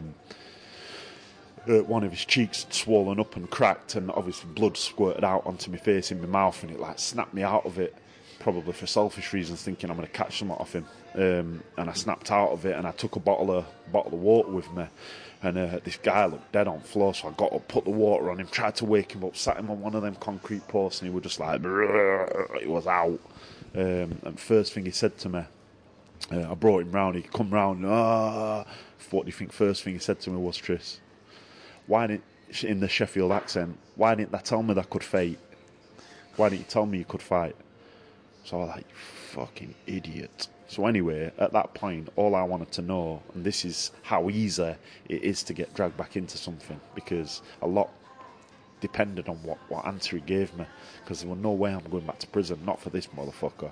And one of his cheeks had swollen up and cracked, and obviously blood squirted out onto my face and my mouth, and it like snapped me out of it, probably for selfish reasons, thinking I'm going to catch something off him. And I snapped out of it, and I took a bottle of water with me. And this guy looked dead on the floor, so I got up, put the water on him, tried to wake him up, sat him on one of them concrete posts, and he was just like, he was out. And first thing he said to me, I brought him round, he come round, what do you think first thing he said to me was, "Tris, why didn't," in the Sheffield accent, "why didn't they tell me that I could fight? Why didn't you tell me you could fight?" So I was like, "You fucking idiot." So anyway, at that point, all I wanted to know, and this is how easy it is to get dragged back into something, because a lot depended on what answer he gave me, because there was no way I'm going back to prison, not for this motherfucker.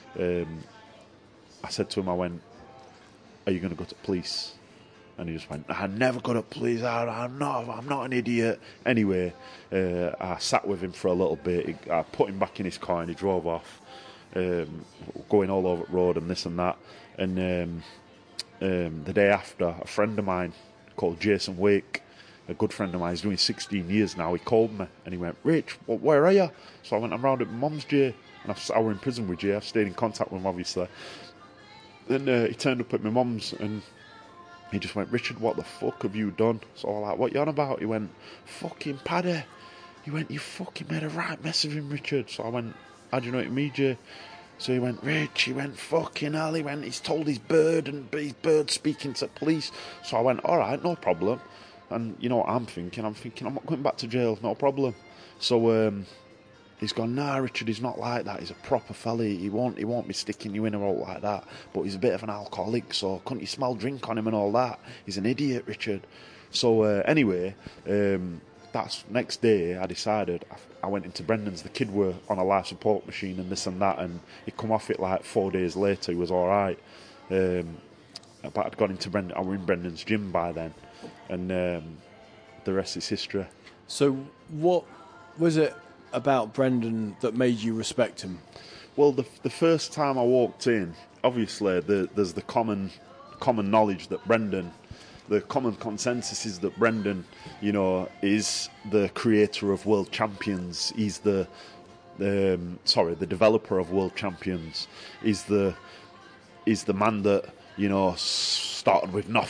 I said to him, I went, "Are you going to go to police?" And he just went, "I never go to police, I'm not an idiot." Anyway, I sat with him for a little bit, I put him back in his car and he drove off. Going all over the road and this and that. And the day after, a friend of mine called Jason Wake, a good friend of mine, he's doing 16 years now, he called me and he went, "Rich, where are you?" So I went, "I'm round at my mum's, Jay." And I was in prison with Jay, I've stayed in contact with him obviously. Then he turned up at my mum's and he just went, "Richard, what the fuck have you done?" So I was like, "What you on about?" He went, "Fucking Paddy." He went, "You fucking made a right mess of him, Richard." So I went, "How do you know it me, Jay?" So he went, "Rich," he went, "Fucking hell," he went, "He's told his bird and his bird's speaking to police." So I went, "All right, no problem." And you know what I'm thinking? I'm not going back to jail, no problem. So he's gone, "Nah, Richard, he's not like that. He's a proper fella. He won't be sticking you in or out like that. But he's a bit of an alcoholic, so couldn't you smell drink on him and all that? He's an idiot, Richard." So anyway, that's next day I decided I went into Brendan's. The kid were on a life support machine and this and that, and he come off it like 4 days later. He was all right. But I'd gone into Brendan. I were in Brendan's gym by then, and the rest is history. So what was it about Brendan that made you respect him? Well, the first time I walked in, obviously there's the common knowledge that Brendan, the common consensus is that Brendan, you know, is the creator of World Champions. He's the developer of World Champions. He's the man that, you know, started with nothing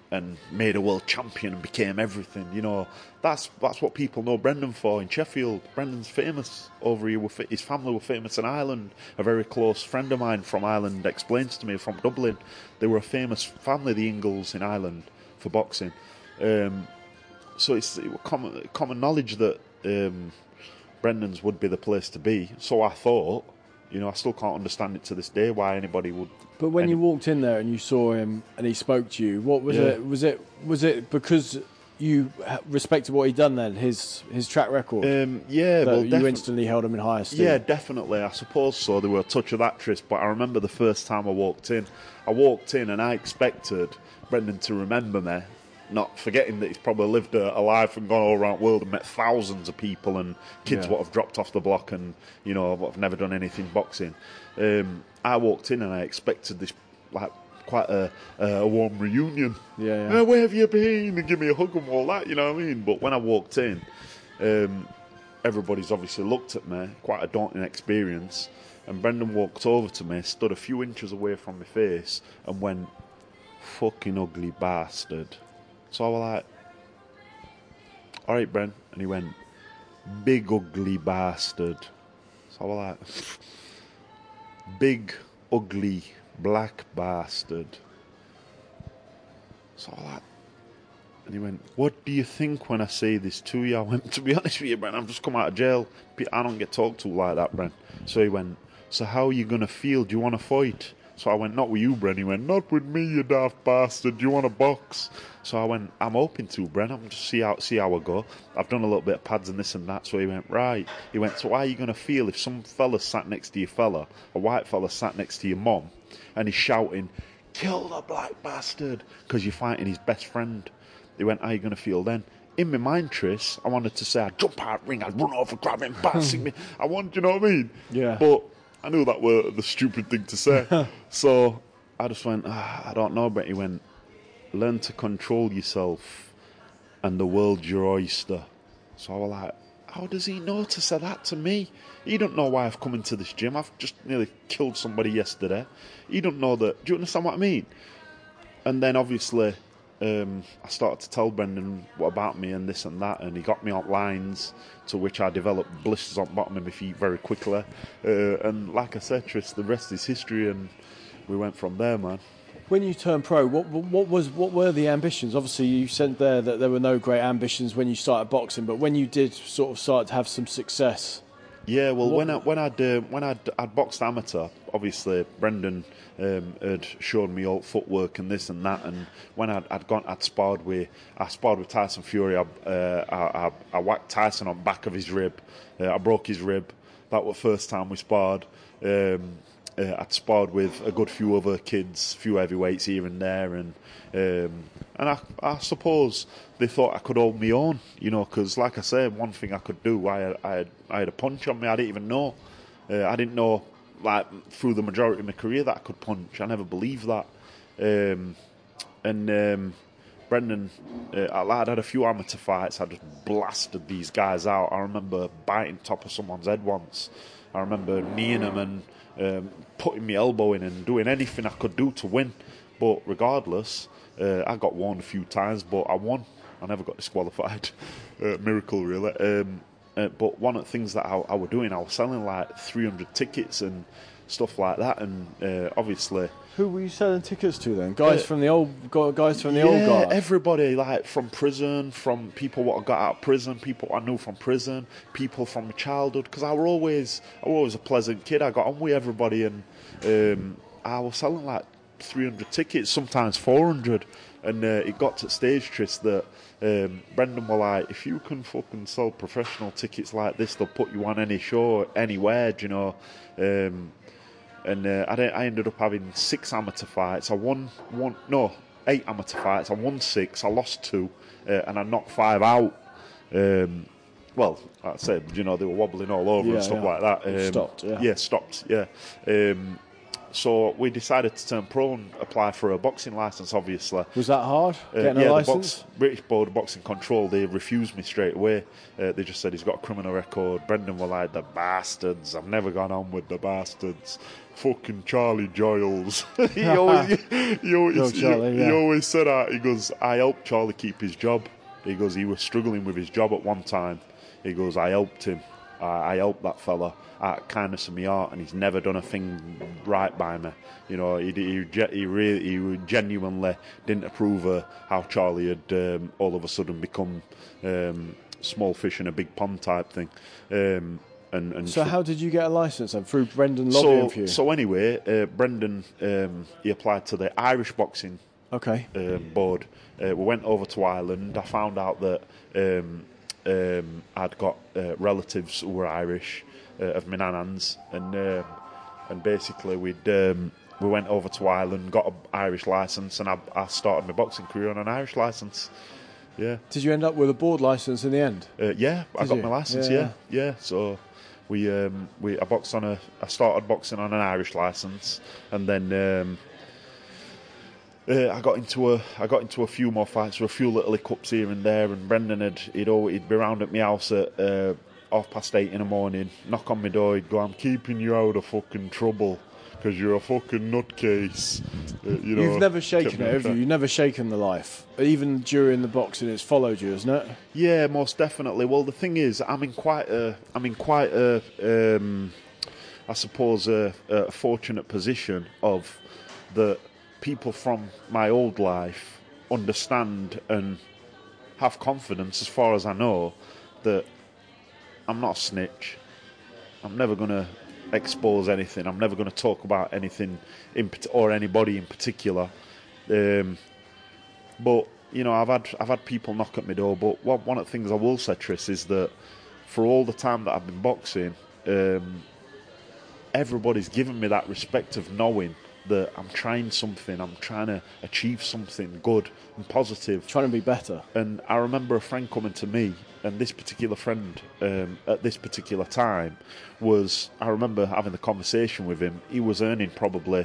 and made a world champion and became everything. You know, that's what people know Brendan for in Sheffield. Brendan's famous over here. His family were famous in Ireland. A very close friend of mine from Ireland explains to me, from Dublin, they were a famous family, the Ingalls in Ireland, for boxing. So it's common knowledge that Brendan's would be the place to be. So I thought, you know, I still can't understand it to this day why anybody would. But when you walked in there and you saw him and he spoke to you, what was it? Was it because you respected what he'd done then, his track record? Yeah, well, you instantly held him in high esteem. Yeah, definitely. I suppose so. There were a touch of that, Tris. But I remember the first time I walked in and I expected Brendan to remember me, not forgetting that he's probably lived a life and gone all around the world and met thousands of people and kids what have dropped off the block and, you know, what have never done anything boxing. I walked in and I expected this, like, quite a warm reunion. Yeah. Where have you been? And give me a hug and all that, you know what I mean? But when I walked in, everybody's obviously looked at me, quite a daunting experience, and Brendan walked over to me, stood a few inches away from my face and went, "Fucking ugly bastard." So I was like, "All right, Bren." And he went, "Big ugly bastard." So I was like, "Big ugly black bastard." So I was like, and he went, "What do you think when I say this to you?" I went, "To be honest with you, Bren, I've just come out of jail. I don't get talked to like that, Bren." So he went, "So how are you going to feel? Do you want to fight?" So I went, "Not with you, Bren." He went, "Not with me, you daft bastard. Do you want to box?" So I went, "I'm hoping to, Bren. I'm just see how I go. I've done a little bit of pads and this and that." So he went, "Right." He went, "So how are you going to feel if some fella sat next to your fella, a white fella sat next to your mom, and he's shouting, 'Kill the black bastard,' because you're fighting his best friend?" He went, "How are you going to feel then?" In my mind, Tris, I wanted to say I'd jump out ring, I'd run over, grab him, bashing me. I wanted, you know what I mean? Yeah. But I knew that were the stupid thing to say. So I just went, I don't know. But he went, "Learn to control yourself and the world's your oyster." So I was like, how does he know to say that to me? He don't know why I've come into this gym. I've just nearly killed somebody yesterday. He don't know that. Do you understand what I mean? And then obviously I started to tell Brendan what about me and this and that, and he got me on lines, to which I developed blisters on the bottom of my feet very quickly. And like I said, Tris, the rest is history, and we went from there, man. When you turned pro, what were the ambitions? Obviously, you said there that there were no great ambitions when you started boxing, but when you did sort of start to have some success. Yeah, well, when I'd boxed amateur, obviously Brendan had shown me all footwork and this and that, and when I'd sparred with Tyson Fury, I whacked Tyson on the back of his rib. I broke his rib. That was the first time we sparred. I'd sparred with a good few other kids, few heavyweights here and there, and I suppose they thought I could hold me own, you know, because like I said, one thing I could do, I had a punch on me. I didn't even know. I didn't know, like, through the majority of my career that I could punch. I never believed that. Brendan, I'd had a few amateur fights. I just blasted these guys out. I remember biting top of someone's head once. I remember kneeing him and putting my elbow in and doing anything I could do to win. But regardless, I got warned a few times, but I won. I never got disqualified. Miracle, really. But one of the things that I was doing, I was selling like 300 tickets and stuff like that. And obviously... Who were you selling tickets to then? Guys from the old guard? Everybody, like from prison, from people what I got out of prison, people I knew from prison, people from childhood. Because I was always a pleasant kid. I got on with everybody, and I was selling like 300 tickets, sometimes 400. And it got to the stage, Tris, that Brendan was like, "If you can fucking sell professional tickets like this, they'll put you on any show, anywhere, do you know." And I ended up having 6 amateur fights. I won 8 amateur fights. I won 6. I lost 2, and I knocked 5 out. Well, like I said, you know, they were wobbling all over and stuff like that. Stopped. Yeah, stopped. Yeah. So we decided to turn pro and apply for a boxing license. Obviously, Was that hard, getting a license? The British Board of Boxing Control, they refused me straight away. They just said he's got a criminal record. Brendan were like, the bastards. I've never gone on with the bastards. Fucking Charlie Giles. he always said that. He goes, I helped Charlie keep his job. He goes, he was struggling with his job at one time. He goes, I helped him. I helped that fella out of kindness of my heart, and he's never done a thing right by me. You know, he genuinely didn't approve of how Charlie had all of a sudden become small fish in a big pond type thing. So how did you get a licence then? Through Brendan lobbying for you? So anyway, Brendan, he applied to the Irish Boxing Board. We went over to Ireland. I found out that I'd got relatives who were Irish of my nanans, and basically we went over to Ireland, got an Irish licence, and I started my boxing career on an Irish licence. Yeah. Did you end up with a board licence in the end? Yeah, I got my licence. Yeah. So I started boxing on an Irish licence, and then I got into a few more fights with a few little hiccups here and there, and Brendan he'd be round at my house at 8:30 in the morning, knock on my door, he'd go, I'm keeping you out of fucking trouble because you're a fucking nutcase. You've never shaken it, have you? You've never shaken the life, even during the boxing. It's followed you, isn't it? Yeah, most definitely. Well, the thing is, I'm in quite a I suppose a fortunate position of that. People from my old life understand and have confidence, as far as I know, that I'm not a snitch. I'm never going to expose anything. I'm never going to talk about anything or anybody in particular. But you know, I've had people knock at my door. But one of the things I will say, Tris, is that for all the time that I've been boxing, everybody's given me that respect of knowing that I'm trying something, I'm trying to achieve something good and positive. Trying to be better. And I remember a friend coming to me, and this particular friend, at this particular time, I remember having the conversation with him. He was earning probably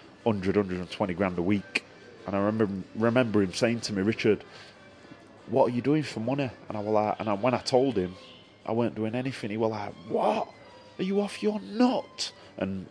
120 grand a week. And I remember him saying to me, Richard, what are you doing for money? And I was like, when I told him I weren't doing anything, he was like, what? Are you off your nut? And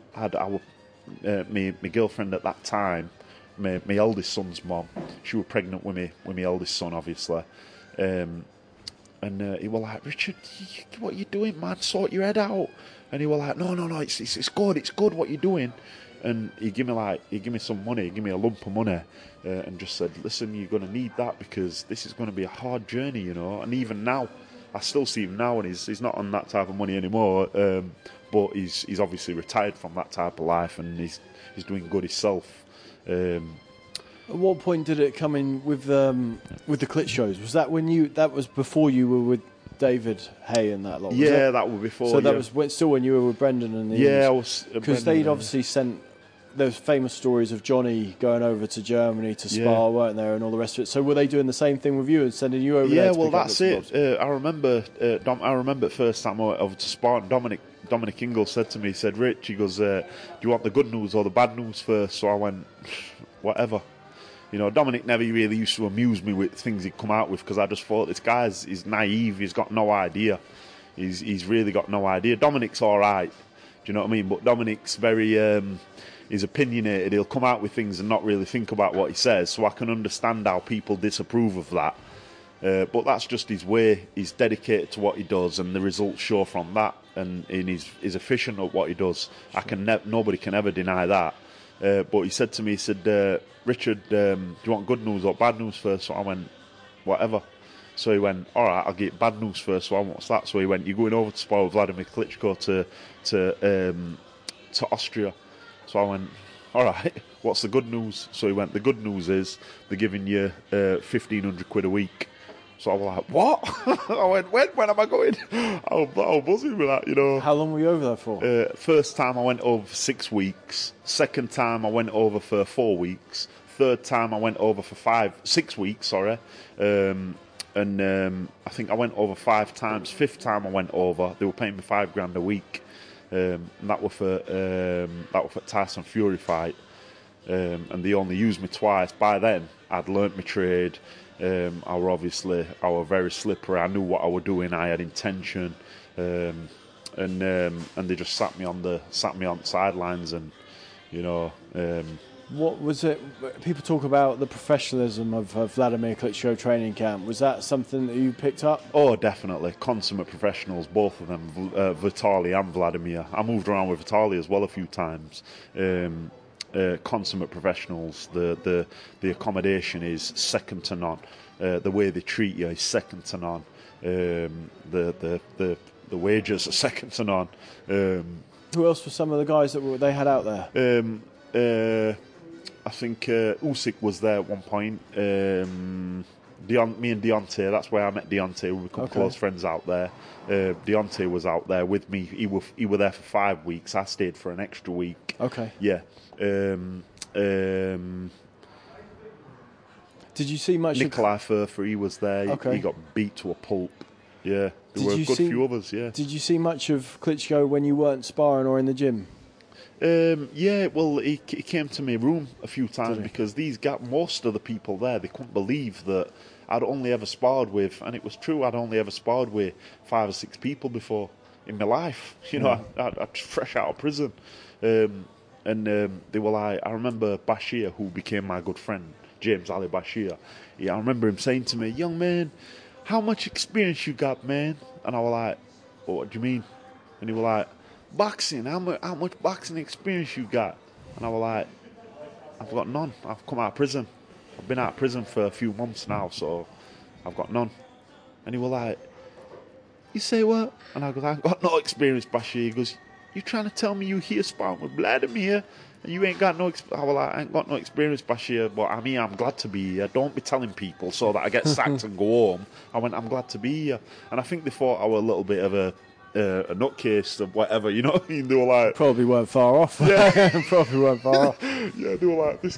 my girlfriend at that time, my eldest son's mom, she was pregnant with my eldest son, obviously, and he was like, Richard, what are you doing, man? Sort your head out. And he was like, no, it's good what you're doing. And he gave me some money, he gave me a lump of money, and just said, listen, you're going to need that because this is going to be a hard journey, you know. And even now, I still see him now, and he's not on that type of money anymore. But he's obviously retired from that type of life, and he's doing good himself. At what point did it come in with the Klitsch shows? Was that that was before you were with David Hay and that lot? Yeah, that was before. So that was still when you were with Brendan and the I was because they'd obviously sent those famous stories of Johnny going over to Germany to spar, weren't there, and all the rest of it. So were they doing the same thing with you and sending you over there? Yeah, well, that's it. I remember the first time I went over to spar, and Dominic Ingle said to me, he said, Rich, he goes, do you want the good news or the bad news first? So I went, whatever. You know, Dominic never really used to amuse me with things he'd come out with because I just thought this guy's naive, he's got no idea. He's really got no idea. Dominic's all right, do you know what I mean? But Dominic's very... he's opinionated, he'll come out with things and not really think about what he says, so I can understand how people disapprove of that. But that's just his way. He's dedicated to what he does, and the results show from that, and he's efficient at what he does. Nobody can ever deny that. But he said to me, Richard, do you want good news or bad news first? So I went, whatever. So he went, all right, I'll get bad news first. So I went, what's that? So he went, you're going over to spar with Vladimir Klitschko to Austria. So I went, all right, what's the good news? So he went, the good news is they're giving you 1,500 quid a week. So I was like, what? I went, when am I going? I was buzzing with that, you know. How long were you over there for? First time I went over for 6 weeks. Second time I went over for 4 weeks. Third time I went over for 6 weeks, sorry. I think I went over 5 times. Fifth time I went over, they were paying me £5 grand a week. and that was for Tyson Fury fight. And they only used me twice. By then, I'd learnt my trade. I was very slippery. I knew what I was doing. I had intention, and they just sat me on the sidelines, and What was it? People talk about the professionalism of Vladimir Klitschko training camp. Was that something that you picked up? Oh, definitely. Consummate professionals, both of them, Vitaly and Vladimir. I moved around with Vitaly as well a few times. Consummate professionals. The accommodation is second to none. The way they treat you is second to none. The wages are second to none. Who else were some of the guys that they had out there? I think Usyk was there at one point. Me and Deontay, that's where I met Deontay. We become close friends out there. Deontay was out there with me. He were there for 5 weeks. I stayed for an extra week. Okay. Yeah. Did you see much? Nikolai Furfer, he was there. Okay. He got beat to a pulp. Yeah. There were a good few others, yeah. Did you see much of Klitschko when you weren't sparring or in the gym? Yeah, well, he came to my room a few times because most of the people there, they couldn't believe that I'd only ever sparred with, and it was true, I'd only ever sparred with 5 or 6 people before in my life. I'd fresh out of prison. They were like, I remember Bashir, who became my good friend, James Ali Bashir. Yeah, I remember him saying to me, "Young man, how much experience you got, man?" And I was like, "Well, what do you mean?" And he was like, "Boxing, how much boxing experience you got?" And I was like, "I've got none. I've come out of prison. I've been out of prison for a few months now, so I've got none." And he was like, "You say what?" And I go, "I've got no experience, Bashir." He goes, "You trying to tell me you here sparring with Vladimir and you ain't got no experience?" I was like, "I ain't got no experience, Bashir, but I mean, I'm glad to be here. Don't be telling people so that I get sacked and go home." I went, "I'm glad to be here." And I think they thought I was a little bit of a nutcase or whatever, you know what I mean? They were like... Probably weren't far off. Yeah. Probably weren't far off. Yeah, they were like, this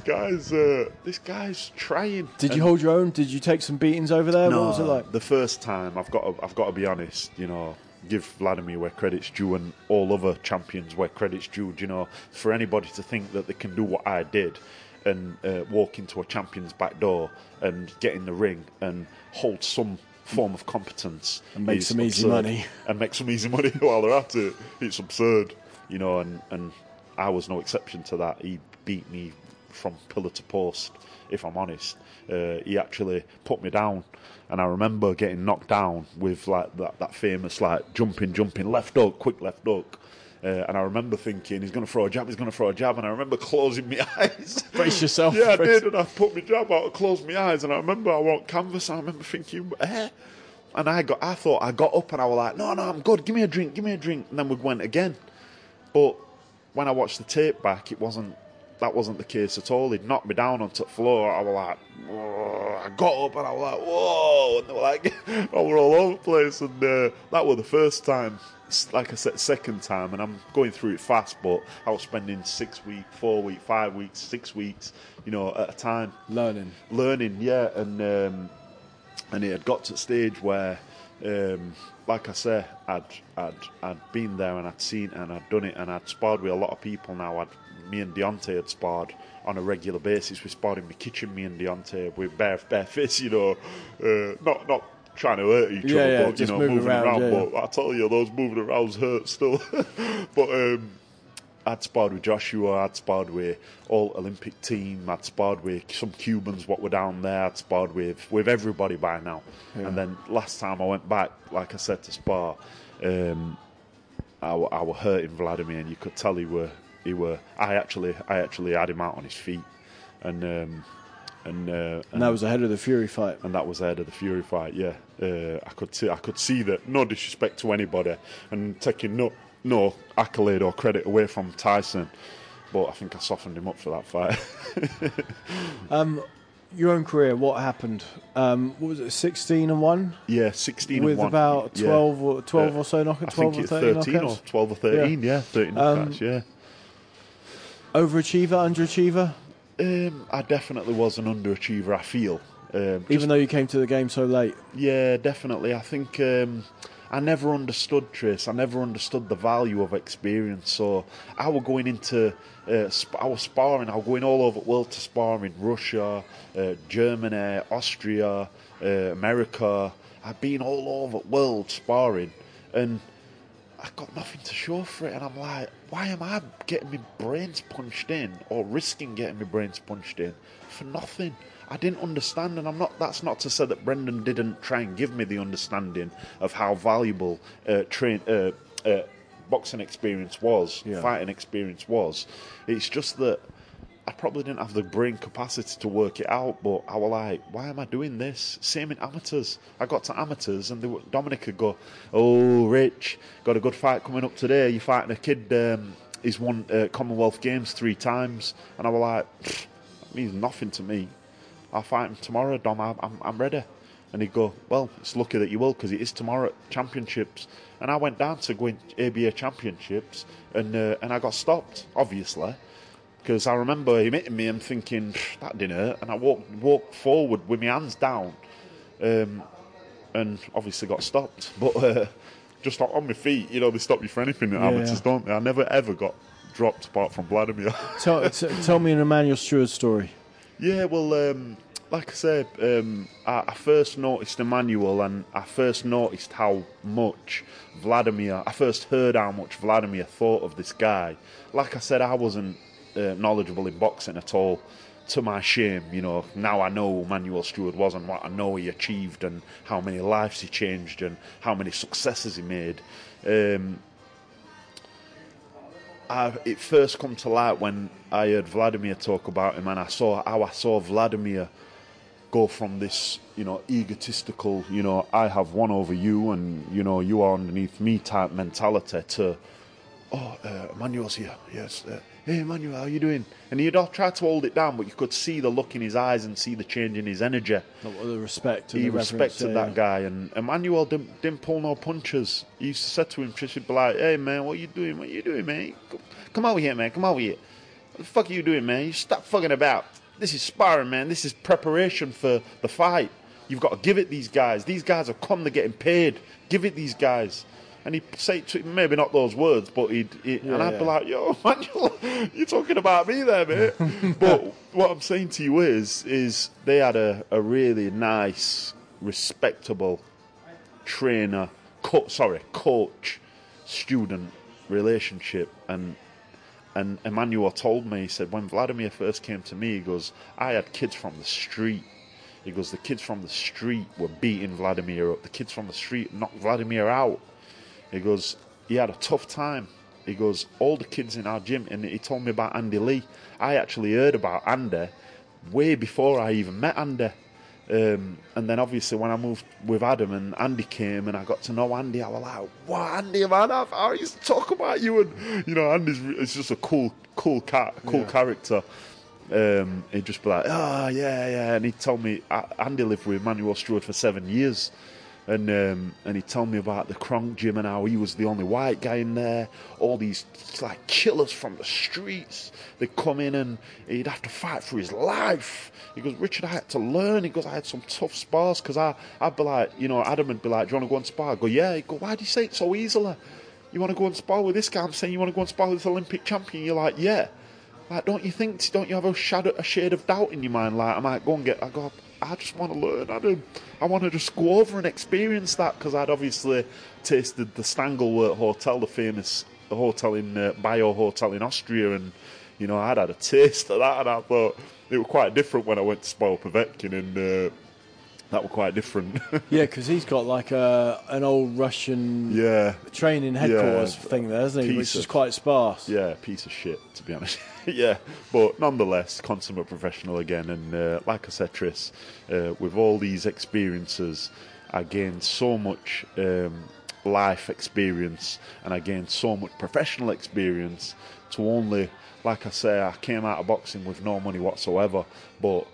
guy's trying. Did you hold your own? Did you take some beatings over there? No, What was it like? The first time, I've got to be honest, give Vladimir where credit's due and all other champions where credit's due. For anybody to think that they can do what I did and walk into a champion's back door and get in the ring and hold some form of competence and make some easy money while they're at it, it's absurd, and I was no exception to that. He beat me from pillar to post, if I'm honest. He actually put me down, and I remember getting knocked down with like that famous like jumping left hook, quick left hook. And I remember thinking, he's going to throw a jab, and I remember closing my eyes. Brace yourself. Yeah, I did, and I put my jab out and closed my eyes, and I remember I walked canvas, and I remember thinking, and I thought I got up, and I was like, no, I'm good, give me a drink, and then we went again. But when I watched the tape back, that wasn't the case at all. He'd knocked me down onto the floor. I was like, whoa. I got up, and I was like, whoa, and they were like, I were all over the place, and that was the first time. Like I said, second time, and I'm going through it fast, but I was spending 6 weeks, 4 weeks, 5 weeks, 6 weeks, at a time. Learning, yeah, and it had got to a stage where, like I say, I'd been there and I'd seen it and I'd done it, and I'd sparred with a lot of people now. Me and Deontay had sparred on a regular basis. We sparred in the kitchen, me and Deontay, with bare fists, not trying to hurt each other, but just moving around. Yeah. But I tell you, those moving around hurt still. But I'd sparred with Joshua, I'd sparred with all Olympic team, I'd sparred with some Cubans what were down there, I'd sparred with everybody by now. Yeah. And then last time I went back, like I said, to spar, I were hurting Vladimir, and you could tell he were. I actually had him out on his feet, and that was ahead of the Fury fight. And that was ahead of the Fury fight. Yeah, I could see that. No disrespect to anybody, and taking no accolade or credit away from Tyson, but I think I softened him up for that fight. Your own career, what happened? What was it, 16-1? Yeah, 16-1. With about 12 or so knockouts, 12 or 13 knockouts? Or 12 or 13, yeah 13 knockouts, yeah. Overachiever, underachiever? I definitely was an underachiever, I feel. Even though you came to the game so late? Yeah, definitely. I think I never understood, Tris. I never understood the value of experience. So I was going into, I was sparring. I was going all over the world to spar in Russia, Germany, Austria, America. I've been all over the world sparring, and I got nothing to show for it. And I'm like, why am I getting my brains punched in, or risking getting my brains punched in for nothing? I didn't understand, and that's not to say that Brendan didn't try and give me the understanding of how valuable boxing experience was, fighting experience was. It's just that I probably didn't have the brain capacity to work it out, but I was like, why am I doing this? Same in amateurs. I got to amateurs, and Dominic would go, oh, Rich, got a good fight coming up today. You're fighting a kid, he's won Commonwealth Games 3 times. And I was like, that means nothing to me. I'll fight him tomorrow, Dom. I'm ready. And he'd go, well, it's lucky that you will, because it is tomorrow at championships. And I went down to go in ABA championships, and I got stopped, obviously, because I remember him hitting me and thinking, that didn't hurt. And I walked forward with my hands down, and obviously got stopped. But just on my feet, they stop you for anything at amateurs, don't they? I never ever got dropped apart from Vladimir. Tell me an Emmanuel Stewart story. Yeah, well, like I said, I first noticed Emmanuel, and I first noticed how much I first heard how much Vladimir thought of this guy. Like I said, I wasn't knowledgeable in boxing at all, to my shame. Now I know who Emmanuel Stewart was, and what I know he achieved, and how many lives he changed, and how many successes he made. It first come to light when I heard Vladimir talk about him, and I saw Vladimir go from this, egotistical, I have one over you, and you are underneath me type mentality, to Emmanuel's here, yes, hey Emmanuel, how you doing? And he'd all try to hold it down, but you could see the look in his eyes and see the change in his energy. The respect. He respected that guy, and Emmanuel didn't pull no punches. He used to say to him, Trish would be like, hey man, what you doing, man? Come over here, man, come over here. What the fuck are you doing, man? You stop fucking about. This is sparring, man. This is preparation for the fight. You've got to give it these guys. These guys have come, they're getting paid. Give it these guys. And he'd say to him, maybe not those words, but and I'd be like, yo, Emmanuel, you're talking about me there, mate. But what I'm saying to you is they had a really nice, respectable coach-student relationship. And Emmanuel told me, he said, when Vladimir first came to me, he goes, I had kids from the street. He goes, the kids from the street were beating Vladimir up. The kids from the street knocked Vladimir out. He goes, he had a tough time. He goes, all the kids in our gym, and he told me about Andy Lee. I actually heard about Andy way before I even met Andy. And then obviously when I moved with Adam and Andy came and I got to know Andy, I was like, what, Andy, man, I used to talk about you. And, Andy's just a cool character. He'd just be like, yeah. And he told me, Andy lived with Emmanuel Stewart for 7 years. And he told me about the Kronk gym and how he was the only white guy in there. All these like killers from the streets, they'd come in and he'd have to fight for his life. He goes, Richard, I had to learn. He goes, I had some tough spars, because I'd be like, Adam would be like, do you want to go and spar? I go, yeah. He'd go, why do you say it so easily? You want to go and spar with this guy? I'm saying you want to go and spar with this Olympic champion. You're like, yeah. Like, don't you have a shade of doubt in your mind? Like, I might go and I just want to learn. I want to just go over and experience that, because I'd obviously tasted the Stangelwort Hotel, the famous hotel in Bio Hotel in Austria, and I'd had a taste of that, and I thought it was quite different when I went to Spar Povetkin, and that was quite different. Yeah, because he's got like an old Russian training headquarters thing there, hasn't he? Which is quite sparse. Yeah, piece of shit, to be honest. Yeah, but nonetheless, consummate professional again. And like I said, Tris, with all these experiences, I gained so much life experience, and I gained so much professional experience to only, like I say, I came out of boxing with no money whatsoever, but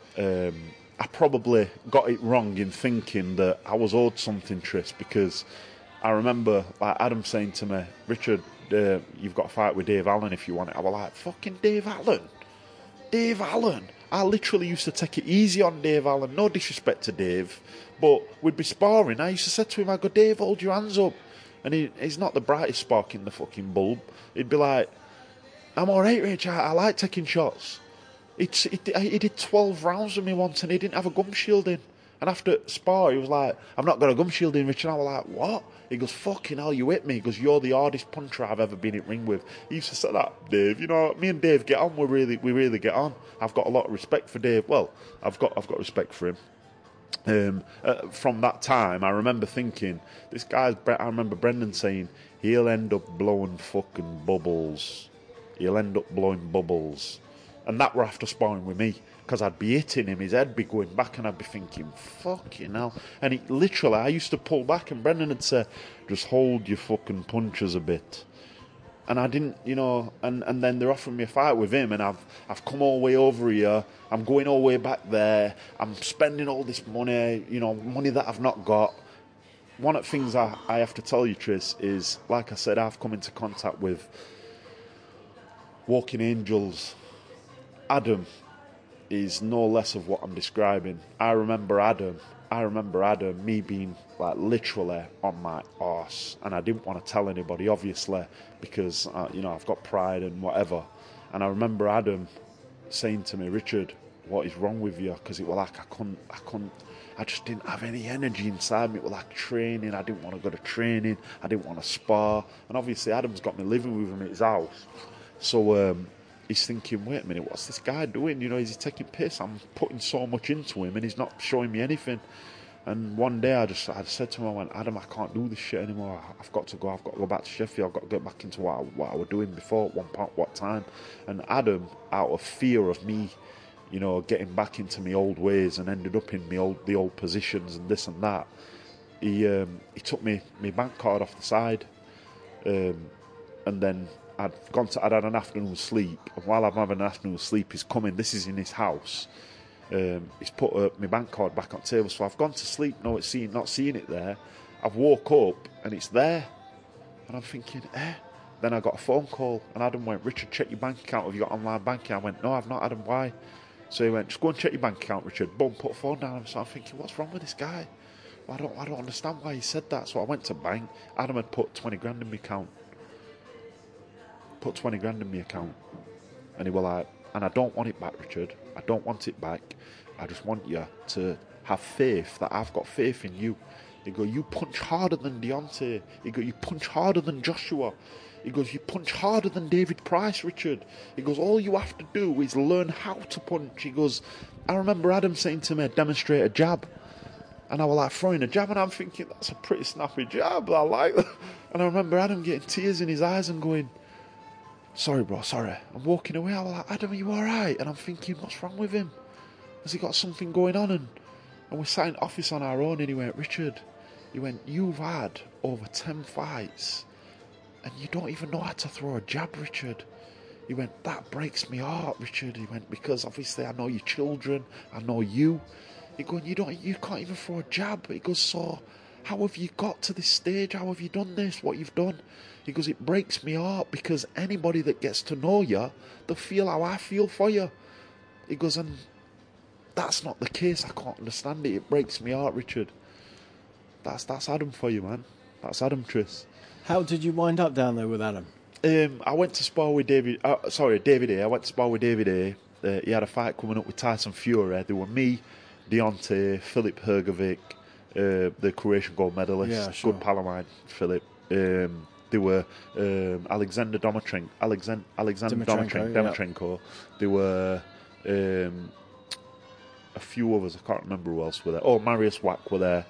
I probably got it wrong in thinking that I was owed something, Tris, because I remember like Adam saying to me, Richard, you've got to fight with Dave Allen if you want it. I was like, fucking Dave Allen? Dave Allen? I literally used to take it easy on Dave Allen, no disrespect to Dave, but we'd be sparring. I used to say to him, I go, Dave, hold your hands up. And he's not the brightest spark in the fucking bulb. He'd be like, I'm alright, Rich, I like taking shots. He did 12 rounds with me once and he didn't have a gum shield in. And after spar, he was like, I've not got a gum shield in, Rich. And I was like, what? He goes, fucking hell, you hit me. He goes, you're the hardest puncher I've ever been in ring with. He used to say that, Dave. You know, me and Dave get on. We really get on. I've got a lot of respect for Dave. Well, I've got respect for him. From that time, I remember thinking, I remember Brendan saying, he'll end up blowing fucking bubbles. He'll end up blowing bubbles. And that were after sparring with me. Because I'd be hitting him, his head be going back, and I'd be thinking, fucking hell. And he literally, I used to pull back, and Brendan would say, just hold your fucking punches a bit. And I didn't, you know, and then they're offering me a fight with him, and I've come all the way over here, I'm going all the way back there, I'm spending all this money, you know, money that I've not got. One of the things I have to tell you, Tris, is, like I said, I've come into contact with walking angels. Adam is no less of what I'm describing. I remember Adam, me being like literally on my arse, and I didn't want to tell anybody, obviously, because you know, I've got pride and whatever. And I remember Adam saying to me, Richard, what is wrong with you? Because it was like I just didn't have any energy inside me. It was like training. I didn't want to go to training. I didn't want to spar. And obviously Adam's got me living with him at his house, so he's thinking, wait a minute, what's this guy doing? You know, is he taking piss? I'm putting so much into him and he's not showing me anything. And one day I said to him, I went, Adam, I can't do this shit anymore. I've got to go back to Sheffield. I've got to get back into what I was doing before, at what time. And Adam, out of fear of me, you know, getting back into my old ways and ended up in the old positions and this and that, he took my bank card off the side. And then I'd had an afternoon sleep, and while I'm having an afternoon sleep, he's coming. This is in his house. He's put my bank card back on the table, so I've gone to sleep, not seeing it there. I've woke up and it's there, and I'm thinking, Then I got a phone call, and Adam went, Richard, check your bank account. Have you got online banking? I went, no, I've not, Adam. Why? So he went, just go and check your bank account, Richard. Boom, put the phone down. So I'm thinking, what's wrong with this guy? Well, I don't understand why he said that. So I went to bank. Adam had put 20 grand in my account. Put 20 grand in my account. And he was like, and I don't want it back, Richard. I don't want it back. I just want you to have faith that I've got faith in you. He goes, you punch harder than Deontay. He goes, you punch harder than Joshua. He goes, you punch harder than David Price, Richard. He goes, all you have to do is learn how to punch. He goes, I remember Adam saying to me, demonstrate a jab. And I was like throwing a jab, and I'm thinking, that's a pretty snappy jab. I like that. And I remember Adam getting tears in his eyes and going, sorry, bro, sorry. I'm walking away. I was like, Adam, are you all right? And I'm thinking, what's wrong with him? Has he got something going on? And we sat in office on our own, and he went, Richard, he went, you've had over 10 fights, and you don't even know how to throw a jab, Richard. He went, that breaks me heart, Richard. He went, because obviously I know your children, I know you. He goes, you can't even throw a jab. He goes, so how have you got to this stage? How have you done this? What you've done? He goes, it breaks me heart, because anybody that gets to know you, they'll feel how I feel for you. He goes, and that's not the case. I can't understand it. It breaks me heart, Richard. That's Adam for you, man. That's Adam, Tris. How did you wind up down there with Adam? I went to spar with David A. I went to spar with David A. He had a fight coming up with Tyson Fury. There were me, Deontay, Filip Hrgovic, the Croatian gold medalist, yeah, sure. good pal of mine, Filip. There were Alexander Domachenko. Yeah. There were a few others. I can't remember who else were there. Oh, Marius Wack were there.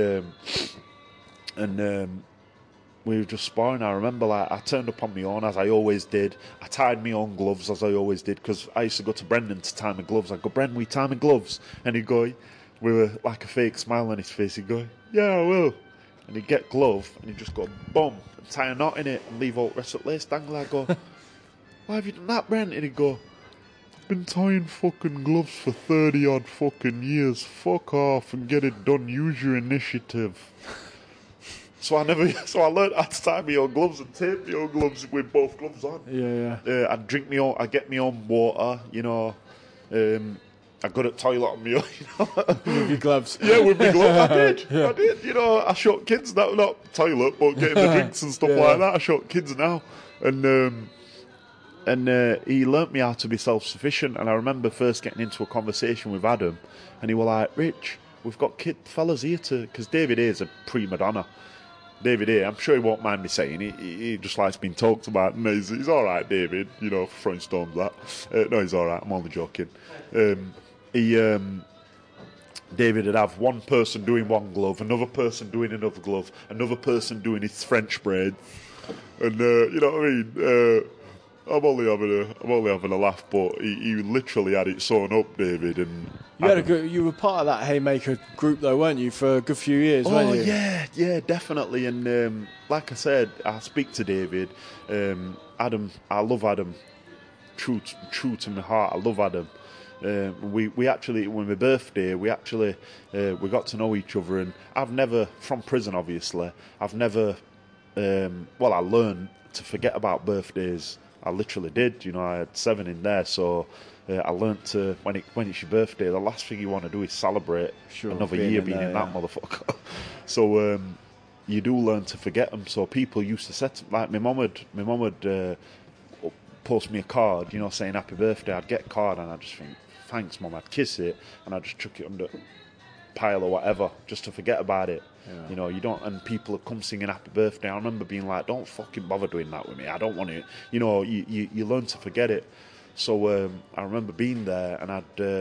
And we were just sparring. I remember, like, I turned up on my own, as I always did. I tied my own gloves, as I always did, because I used to go to Brendan to tie my gloves. I'd go, Brendan, will you tie my gloves? And he'd go, with like a fake smile on his face, he'd go, yeah, I will. And he'd get glove, and he'd just go, boom, and tie a knot in it, and leave all the rest of the lace dangling. I'd go, why have you done that, Brendan? And he'd go, I've been tying fucking gloves for 30 odd fucking years. Fuck off and get it done. Use your initiative. So I learned how to tie my own gloves and tape my own gloves with both gloves on. Yeah. I'd get my own water, you know. I got a toilet on me, you know. With your gloves. Yeah, with my glove. I did. You know, I shot kids now, not toilet, but getting the drinks and stuff like that. I shot kids now, and he learnt me how to be self-sufficient. And I remember first getting into a conversation with Adam, and he was like, "Rich, we've got fellas here because David A is a prima donna. David A, I'm sure he won't mind me saying, he just likes being talked about, and he's all right, David, you know, for throwing stones that. No, he's all right, I'm only joking. David would have one person doing one glove, another person doing another glove, another person doing his French braid, and you know what I mean? I'm only having a laugh, but he literally had it sewn up, David. And you were part of that Haymaker group, though, weren't you, for a good few years? Weren't you? Yeah, definitely. And like I said, I speak to David. Adam, I love Adam. True to my heart, I love Adam. We actually, when my birthday, we got to know each other. And I've never, from prison, obviously, I learned to forget about birthdays. I literally did, you know, I had 7 in there, so I learnt to, when it's your birthday, the last thing you want to do is celebrate another year being in that motherfucker. So you do learn to forget them. So people used to set, like my mum would post me a card, you know, saying happy birthday. I'd get a card and I'd just think, thanks mum, I'd kiss it and I'd just chuck it under pile or whatever just to forget about it. You know, you don't, and people would come singing happy birthday. I remember being like, don't fucking bother doing that with me, I don't want it. You know, you learn to forget it. So I remember being there, and I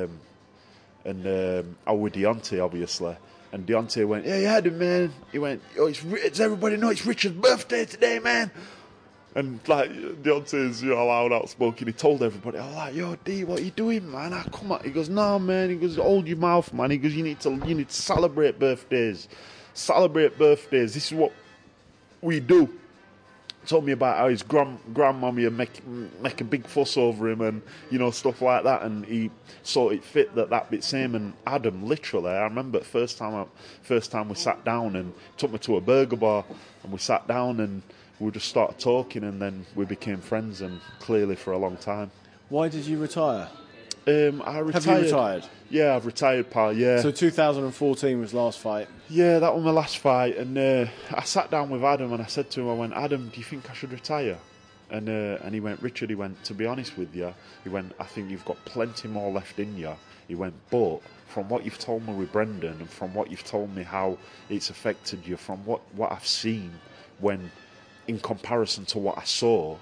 was with Deontay, obviously, and Deontay went, yeah, Adam, man. He went, oh, it's everybody know it's Richard's birthday today, man. And like Deontay's, you know, loud, outspoken. He told everybody, I was like, yo, D, what are you doing, man? I come out. He goes, no, man. He goes, hold your mouth, man. He goes, you need to celebrate birthdays. Celebrate birthdays. This is what we do. Told me about how his grandmummy would make a big fuss over him and, you know, stuff like that. And he saw it fit that bit same. And Adam, literally, I remember first time we sat down and took me to a burger bar, and we sat down and we just started talking, and then we became friends, and clearly for a long time. Why did you retire? I retired. Have you retired? Yeah, I've retired, pal, yeah. So 2014 was last fight? Yeah, that was my last fight, and I sat down with Adam and I said to him, I went, Adam, do you think I should retire? And he went, Richard, he went, to be honest with you, he went, I think you've got plenty more left in you. He went, but from what you've told me with Brendan, and from what you've told me how it's affected you, from what I've seen when, in comparison to what I saw,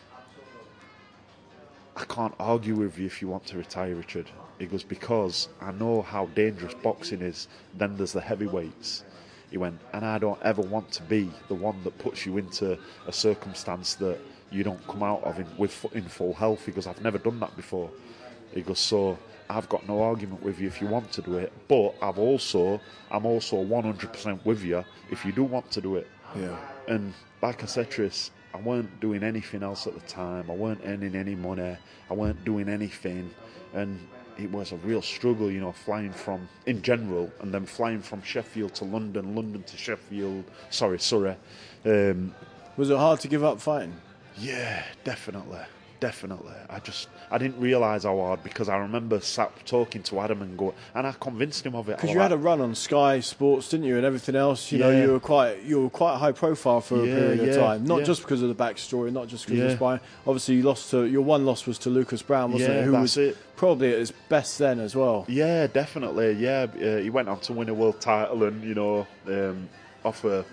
I can't argue with you if you want to retire, Richard. He goes, because I know how dangerous boxing is. Then there's the heavyweights. He went, and I don't ever want to be the one that puts you into a circumstance that you don't come out of in full health. He goes, I've never done that before. He goes, so I've got no argument with you if you want to do it, but I'm also 100% with you if you do want to do it. Yeah. And like I said, Tris, I weren't doing anything else at the time. I weren't earning any money. I weren't doing anything. And it was a real struggle, you know, flying from, in general, and then flying from Sheffield to London, London to Sheffield, Surrey. Was it hard to give up fighting? Yeah, definitely. I didn't realise how hard, because I remember talking to Adam and I convinced him of it. Because you had a run on Sky Sports, didn't you, and everything else. You know, you were quite high profile for a period of time. Not just because of the backstory, not just because of the spine. Obviously, your one loss was to Lucas Brown, wasn't it? Who was probably at his best then as well. Yeah, definitely. Yeah, he went on to win a world title, and you know, off a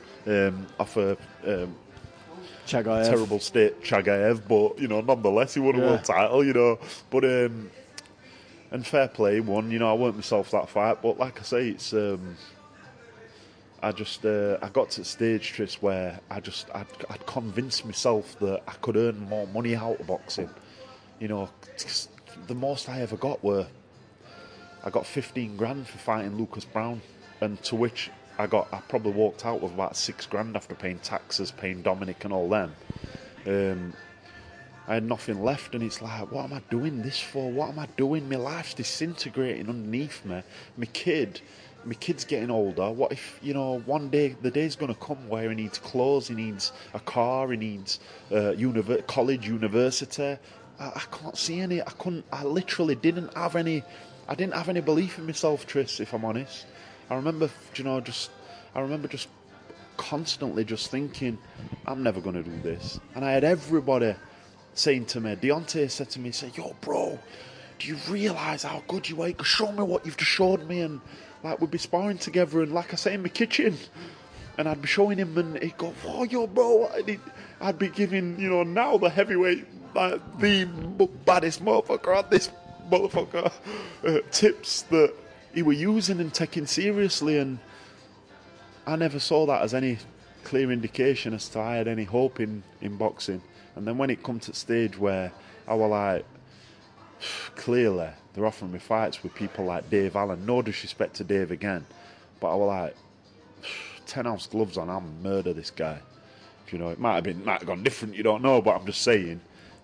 Chagaev. Terrible state, Chagaev, but you know, nonetheless, he won a world title, you know. But and fair play, he won. You know, I weren't myself that fight, but like I say, it's I got to the stage, Tris, where I'd convinced myself that I could earn more money out of boxing. You know, the most I ever got I got 15 grand for fighting Lucas Brown, and to which I probably walked out with about 6 grand after paying taxes, paying Dominic and all them. I had nothing left, and it's like, what am I doing this for? What am I doing? My life's disintegrating underneath me. My kid's getting older. What if, you know, one day, the day's going to come where he needs clothes, he needs a car, he needs college, university. I can't see any. I literally didn't have any I didn't have any belief in myself, Tris, if I'm honest. I remember just constantly just thinking, I'm never going to do this. And I had everybody saying to me, Deontay said to me, yo, bro, do you realise how good you are? Show me what you've just showed me. And like, we'd be sparring together, and like I say, in my kitchen, and I'd be showing him, and he'd go, oh, yo, bro. I'd be giving, now the heavyweight, like, the baddest motherfucker at this motherfucker tips that he were using and taking seriously, and I never saw that as any clear indication as to I had any hope in boxing. And then when it come to the stage where I was like, clearly they're offering me fights with people like Dave Allen, no disrespect to Dave again, but I was like, 10-ounce gloves on, I'll murder this guy. It might have gone different, you don't know, but I'm just saying,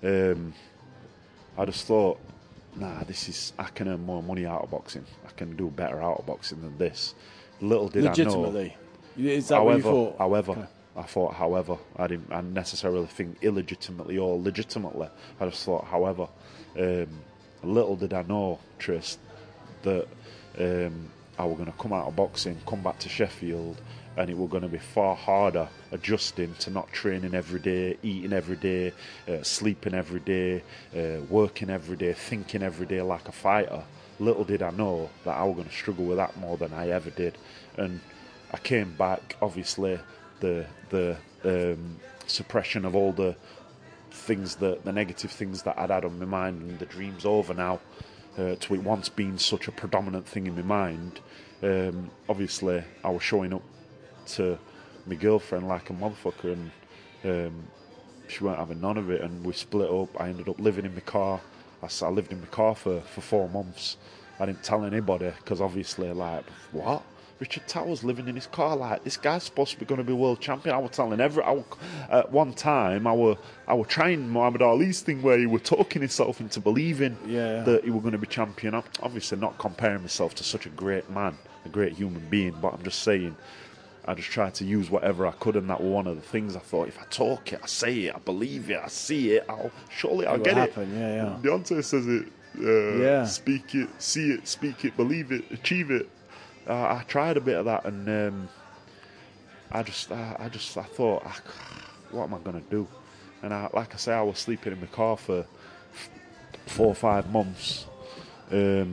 I just thought, I can earn more money out of boxing. I can do better out of boxing than this. Little did I know. Legitimately? Is that what you thought? However, I didn't necessarily think illegitimately or legitimately. I just thought, however. Little did I know, Tris, that I was going to come out of boxing, come back to Sheffield, and it was going to be far harder adjusting to not training every day, eating every day, sleeping every day, working every day, thinking every day like a fighter. Little did I know that I was going to struggle with that more than I ever did. And I came back, obviously, the suppression of all the things, the negative things that I'd had on my mind, and the dream's over now, to it once being such a predominant thing in my mind. Obviously, I was showing up to my girlfriend like a motherfucker, and she weren't having none of it, and we split up. I ended up living in my car. I lived in my car for 4 months. I didn't tell anybody, because obviously, like, what? Richard Towers living in his car, like, this guy's supposed to be going to be world champion. I was telling at one time, I were trying Muhammad Ali's thing where he was talking himself into believing that he was going to be champion. I'm obviously not comparing myself to such a great man, a great human being, but I'm just saying, I just tried to use whatever I could, and that was one of the things I thought, if I talk it, I say it, I believe it, I see it, surely I'll get it. Yeah. Deontay says it, speak it, see it, speak it, believe it, achieve it. I tried a bit of that, and I thought, what am I going to do? And like I say, I was sleeping in my car for 4 or 5 months. I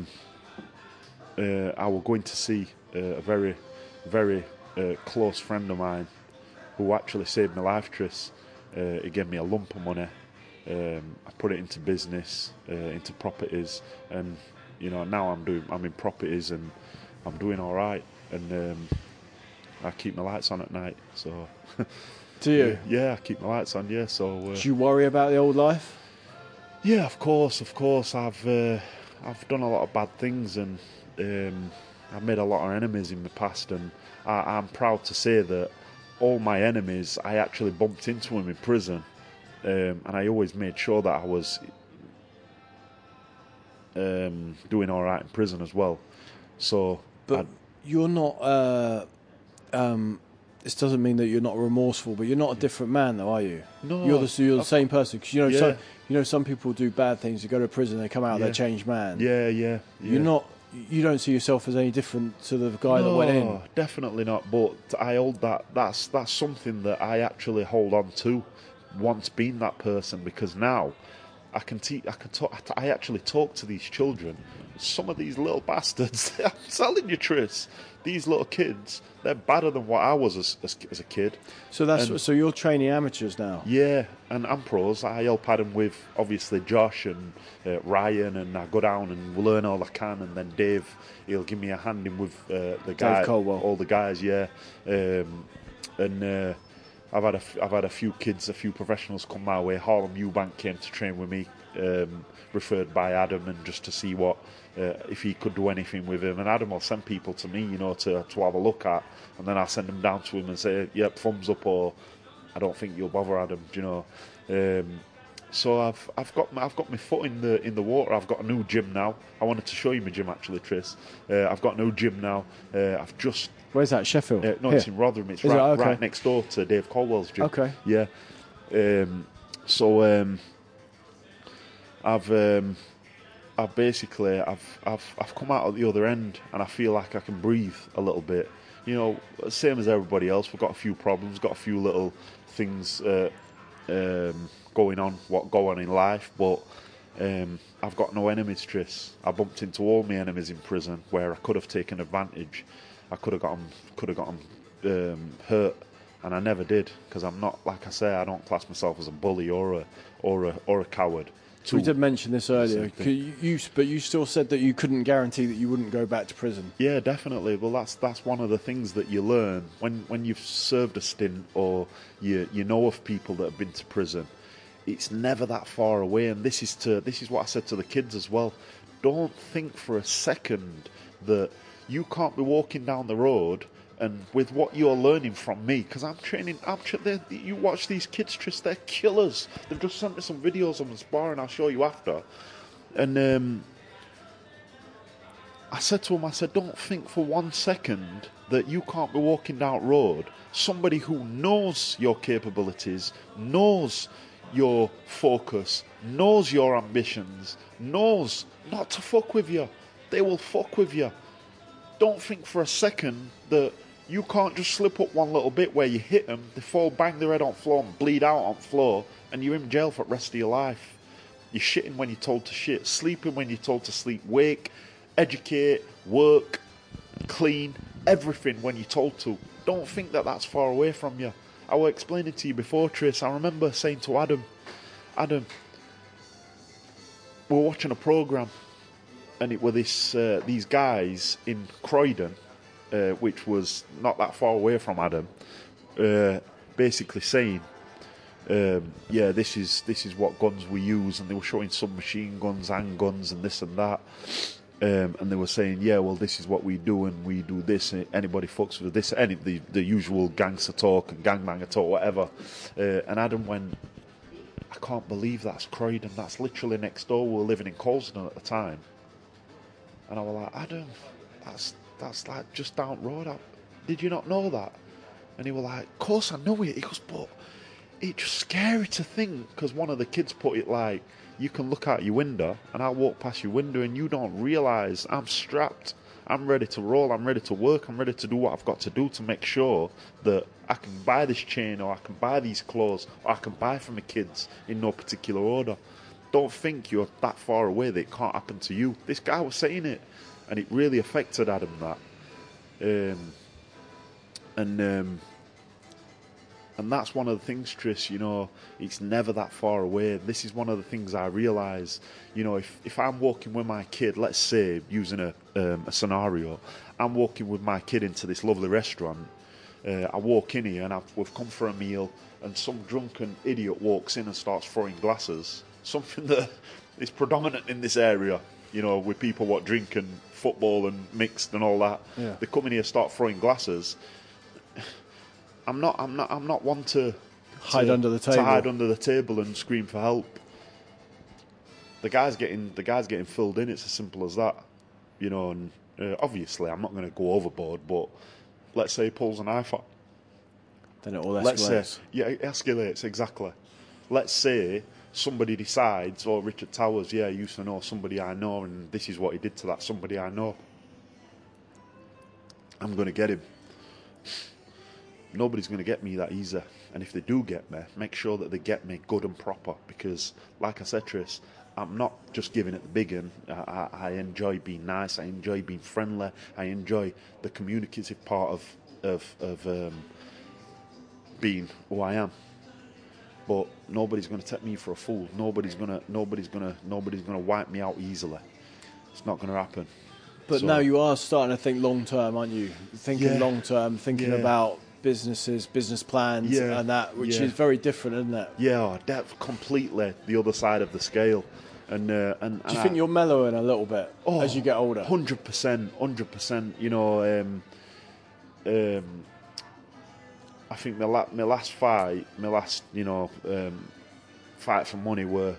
was going to see a very, very close friend of mine who actually saved my life, Tris. He gave me a lump of money. I put it into business, into properties, and now I'm in properties, and I'm doing all right, and I keep my lights on at night. So, do you? Yeah, I keep my lights on. Yeah, so. Do you worry about the old life? Yeah, of course. I've done a lot of bad things, and I've made a lot of enemies in the past, and I'm proud to say that all my enemies I actually bumped into them in prison, and I always made sure that I was doing all right in prison as well. So, but you're not. This doesn't mean that you're not remorseful, but you're not a different man, though, are you? No, you're the same person. Because some people do bad things. They go to prison, they come out, they're changed man. Yeah. You're not. You don't see yourself as any different to the guy that went in. No, definitely not. But I hold that. That's something that I actually hold on to. Once being that person, because now I can talk. I actually talk to these children. Some of these little bastards. I'm telling you, Tris. These little kids, they're badder than what I was as a kid. So so you're training amateurs now. Yeah, and I'm pros. I help Adam with obviously Josh and Ryan, and I go down and learn all I can, and then Dave, he'll give me a hand in with the guy, Dave Caldwell. all the guys. Yeah, and I've had a few kids, a few professionals come my way. Harlem Eubank came to train with me, referred by Adam, and just to see what. If he could do anything with him, and Adam will send people to me, to have a look at, and then I'll send them down to him and say, "Yep, thumbs up," or "I don't think you'll bother Adam." So I've got my foot in the water. I've got a new gym now. I wanted to show you my gym actually, Tris. I've got a new gym now. I've just. Where's that? Sheffield? No, it's in Rotherham. It's right next door to Dave Caldwell's gym. Okay. Yeah. I've basically I've come out at the other end, and I feel like I can breathe a little bit. You know, same as everybody else. We've got a few problems, got a few little things going on, what go on in life, but I've got no enemies, Tris. I bumped into all my enemies in prison, where I could have taken advantage. I could have got them hurt, and I never did, because I'm not, like I say, I don't class myself as a bully or a coward. So we did mention this earlier, but you still said that you couldn't guarantee that you wouldn't go back to prison. Yeah, definitely. Well, that's one of the things that you learn when you've served a stint, or you know of people that have been to prison. It's never that far away, and this is what I said to the kids as well. Don't think for a second that you can't be walking down the road, and with what you're learning from me, because you watch these kids, Tris, they're killers. They've just sent me some videos of them sparring, I'll show you after. And I said to him, don't think for 1 second that you can't be walking down the road. Somebody who knows your capabilities, knows your focus, knows your ambitions, knows not to fuck with you. They will fuck with you. Don't think for a second that you can't just slip up one little bit where you hit them, they fall, bang their head on the floor and bleed out on the floor, and you're in jail for the rest of your life. You're shitting when you're told to shit, sleeping when you're told to sleep, wake, educate, work, clean, everything when you're told to. Don't think that that's far away from you. I was explaining to you before, Tris, I remember saying to Adam, we were watching a programme, and it were these guys in Croydon, which was not that far away from Adam, basically saying, this is what guns we use, and they were showing submachine guns, handguns, and this and that, and they were saying, well, this is what we do, and we do this, and anybody fucks with this, the usual gangster talk and gangbanger talk, whatever. And Adam went, I can't believe that's Croydon, that's literally next door. We were living in Colston at the time. And I was like, Adam, that's like just down the road. Did you not know that? And he was like, of course I know it. He goes, but it's just scary to think, because one of the kids put it like, you can look out your window and I'll walk past your window and you don't realise I'm strapped, I'm ready to roll, I'm ready to work, I'm ready to do what I've got to do to make sure that I can buy this chain, or I can buy these clothes, or I can buy for my kids in no particular order. Don't think you're that far away that it can't happen to you. This guy was saying it, and it really affected Adam, that. And that's one of the things, Tris, it's never that far away. This is one of the things I realise, if I'm walking with my kid, let's say, using a scenario, I'm walking with my kid into this lovely restaurant, I walk in here and we've come for a meal, and some drunken idiot walks in and starts throwing glasses, something that is predominant in this area, with people what drink and football and mixed and all that. Yeah. They come in here, start throwing glasses. I'm not one to hide under the table. To hide under the table and scream for help. The guy's getting filled in. It's as simple as that, And obviously, I'm not going to go overboard. But let's say he pulls a knife out. Then it all escalates. Let's say, it escalates, exactly. Let's say somebody decides, Richard Towers, I used to know somebody I know, and this is what he did to that somebody I know. I'm going to get him. Nobody's going to get me that easy. And if they do get me, make sure that they get me good and proper. Because, like I said, Tris, I'm not just giving it the big one. I enjoy being nice. I enjoy being friendly. I enjoy the communicative part of being who I am. But nobody's going to take me for a fool. Nobody's going to wipe me out easily. It's not going to happen. But now you are starting to think long term, aren't you? Thinking long term, thinking about businesses, business plans, and that, which is very different, isn't it? Yeah, that's completely the other side of the scale. And do you think you're mellowing a little bit as you get older? 100%. I think my last fight, fight for money were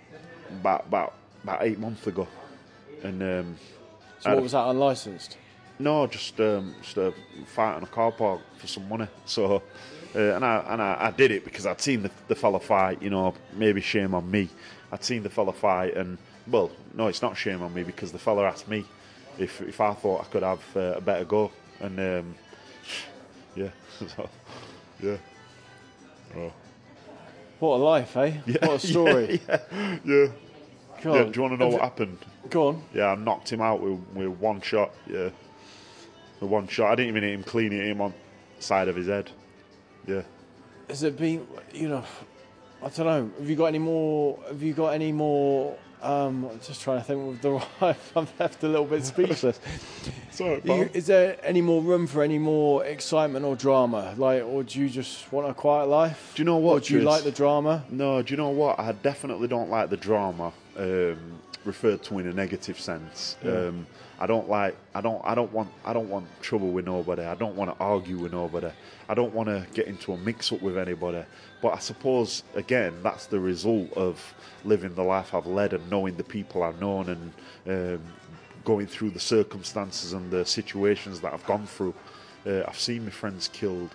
about 8 months ago. And so what was that, unlicensed? No, just a fight on a car park for some money. So, and I did it because I'd seen the fella fight. You know, maybe shame on me. I'd seen the fella fight, and well, no, it's not shame on me because the fella asked me if I thought I could have a better go, and yeah, so, yeah. Oh. What a life, eh? Yeah, What a story. Yeah. God. Yeah, do you want to know what happened? Go on. Yeah, I knocked him out with one shot. Yeah, with one shot. I didn't even hit him clean. Hit him on the side of his head. Yeah. Has it been, I don't know, have you got any more, I'm just trying to think with the wife, I'm left a little bit speechless. Sorry, Bob. Is there any more room for any more excitement or drama? Or do you just want a quiet life? Do you know what, Or do you Tris? like the drama? No, do you know what? I definitely don't like the drama, referred to in a negative sense. Yeah. I don't want trouble with nobody. I don't want to argue with nobody. I don't want to get into a mix-up with anybody. But I suppose, again, that's the result of living the life I've led and knowing the people I've known and going through the circumstances and the situations that I've gone through. I've seen my friends killed.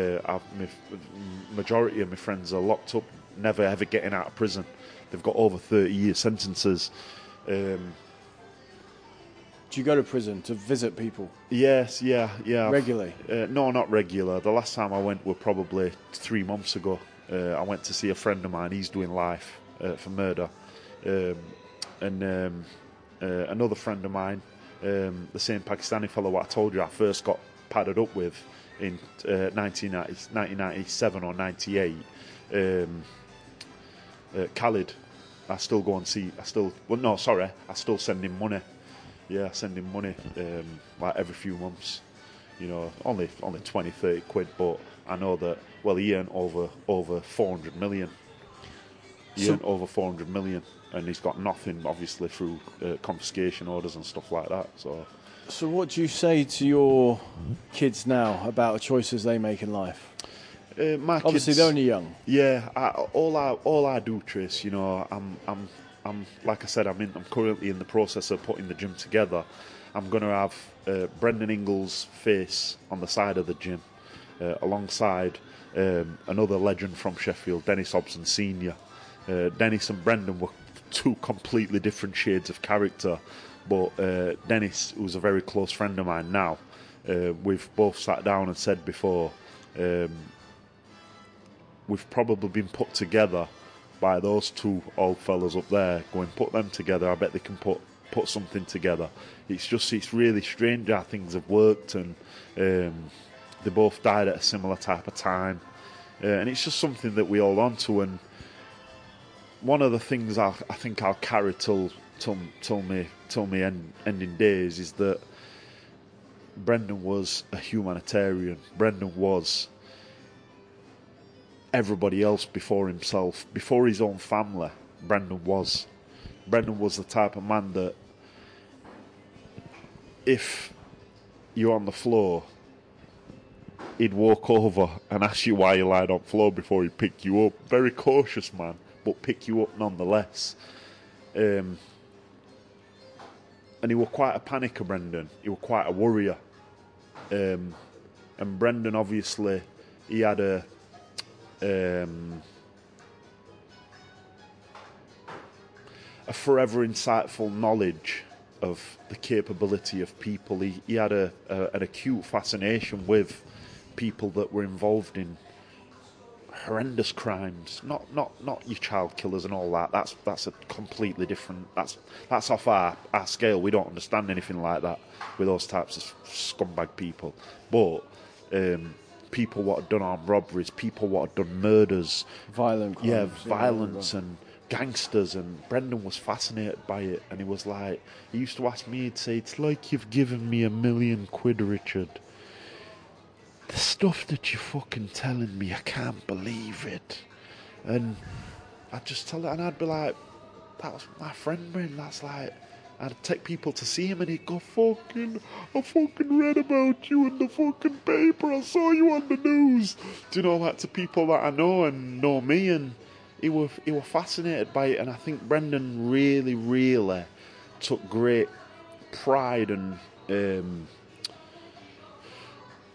Majority of my friends are locked up, never ever getting out of prison. They've got over 30-year sentences. Do you go to prison to visit people? Yes, yeah. Regularly? No, not regular. The last time I went were probably 3 months ago. I went to see a friend of mine. He's doing life for murder. And another friend of mine, the same Pakistani fellow what I told you I first got padded up with in 1997 or 98, Khalid. I still go and see. I still send him money. Yeah, I send him money like every few months. You know, only 20, 30 quid, but I know that. Well, he earned over 400 million. He earned over 400 million, and he's got nothing, obviously, through confiscation orders and stuff like that. So what do you say to your kids now about the choices they make in life? My Obviously, kids, they're only young. Yeah, all I do, Tris. You know, I'm like I said, I'm currently in the process of putting the gym together. I'm going to have Brendan Ingles' face on the side of the gym, alongside another legend from Sheffield, Dennis Hobson Senior. Dennis and Brendan were two completely different shades of character, but Dennis, who's a very close friend of mine now, we've both sat down and said before, we've probably been put together by those two old fellas up there. Go and put them together. I bet they can put something together. It's really strange how things have worked, and they both died at a similar type of time, and it's just something that we hold on to. And one of the things I think I'll carry till me ending days is that Brendan was a humanitarian. Brendan was everybody else before himself, before his own family. Brendan was the type of man that if you're on the floor, he'd walk over and ask you why you lied on the floor before he'd pick you up. Very cautious man, but pick you up nonetheless. And he was quite a panicker, Brendan. He was quite a worrier. And Brendan, obviously, he had a forever insightful knowledge of the capability of people. He had an acute fascination with people that were involved in horrendous crimes, not your child killers and all that. That's a completely different. That's off our scale. We don't understand anything like that with those types of scumbag people. But people what had done armed robberies, people what had done murders, Violent crimes. yeah, violence and gangsters, and Brendan was fascinated by it. And he was like, he used to ask me, he'd say, "It's like you've given me £1 million, Richard. The stuff that you're fucking telling me, I can't believe it." And I'd just tell it, and I'd be like, "That was my friend, man. That's like," I'd take people to see him, and he'd go, I fucking read about you in the fucking paper. I saw you on the news." Do you know, like, to people that I know and know me, and he were fascinated by it. And I think Brendan really, really took great pride and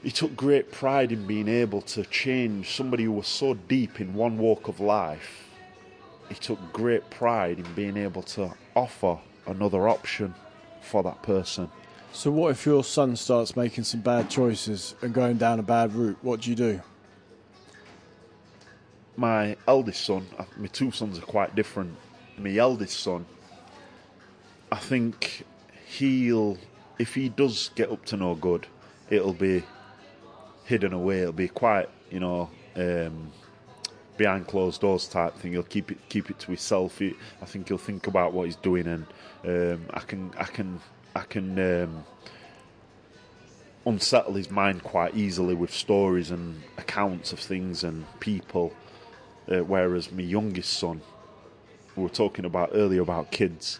he took great pride in being able to change somebody who was so deep in one walk of life. He took great pride in being able to offer another option for that person. So what if your son starts making some bad choices and going down a bad route? What do you do? My eldest son, my two sons are quite different. My eldest son, I think if he does get up to no good, it'll be hidden away. It'll be quite, behind closed doors type thing. He'll keep it to himself. I think he'll think about what he's doing, and I can unsettle his mind quite easily with stories and accounts of things and people. Whereas my youngest son, we were talking about earlier about kids,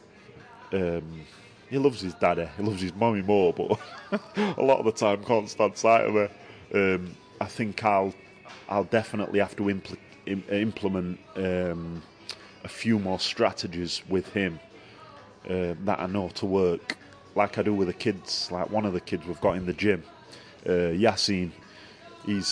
he loves his daddy, he loves his mummy more, but a lot of the time can't stand sight of her. I think I'll definitely have to implement a few more strategies with him that I know to work, like I do with the kids. Like one of the kids we've got in the gym, Yassine, he's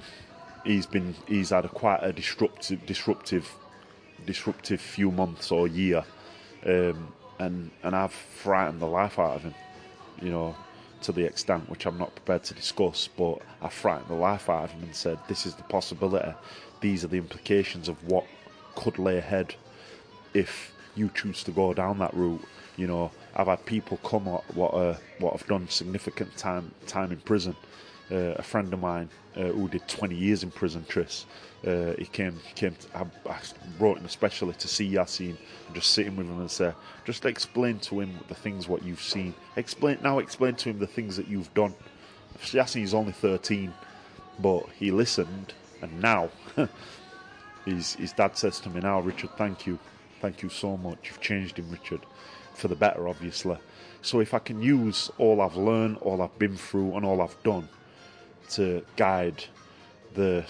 had quite a disruptive few months or year, and I've frightened the life out of him, to the extent which I'm not prepared to discuss, but I frightened the life out of him and said, this is the possibility, these are the implications of what could lay ahead if you choose to go down that route. I've had people come what have done significant time in prison. A friend of mine who did 20 years in prison, Tris, he came I brought him especially to see Yassine and just sit with him and say, just explain to him the things what you've seen. Explain to him the things that you've done. Yassine's only 13, but he listened, and now his dad says to me now, Richard, thank you so much. You've changed him, Richard, for the better, obviously. So if I can use all I've learned, all I've been through, and all I've done to guide the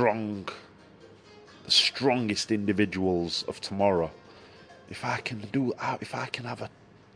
strongest individuals of tomorrow, if I can have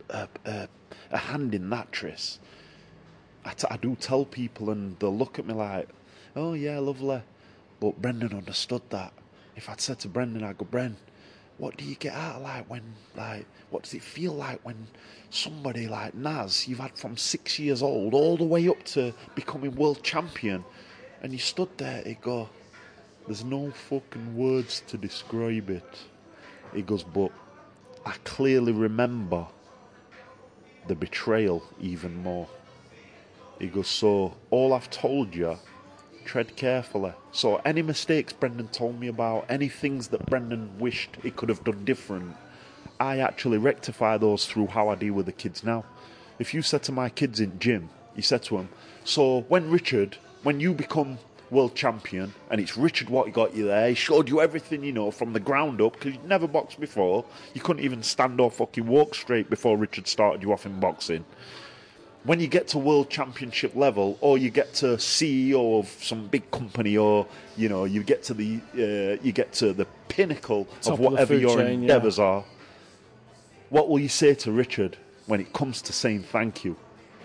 a hand in that, Tris, I do tell people, and they'll look at me like, oh yeah, lovely, but Brendan understood that. If I'd said to Brendan, I'd go, Bren, what do you get out of what does it feel like when somebody like Naz, you've had from 6 years old all the way up to becoming world champion, and you stood there, he'd go, there's no fucking words to describe it. He goes, but I clearly remember the betrayal even more. He goes, so all I've told you, tread carefully. So any mistakes Brendan told me about, any things that Brendan wished he could have done different, I actually rectify those through how I deal with the kids now. If you said to my kids in gym, you said to them, so when you become world champion, and it's Richard what got you there, he showed you everything, from the ground up, because you'd never boxed before, you couldn't even stand or fucking walk straight before Richard started you off in boxing. When you get to world championship level, or you get to CEO of some big company, or you get to the pinnacle of whatever your endeavours are, what will you say to Richard when it comes to saying thank you?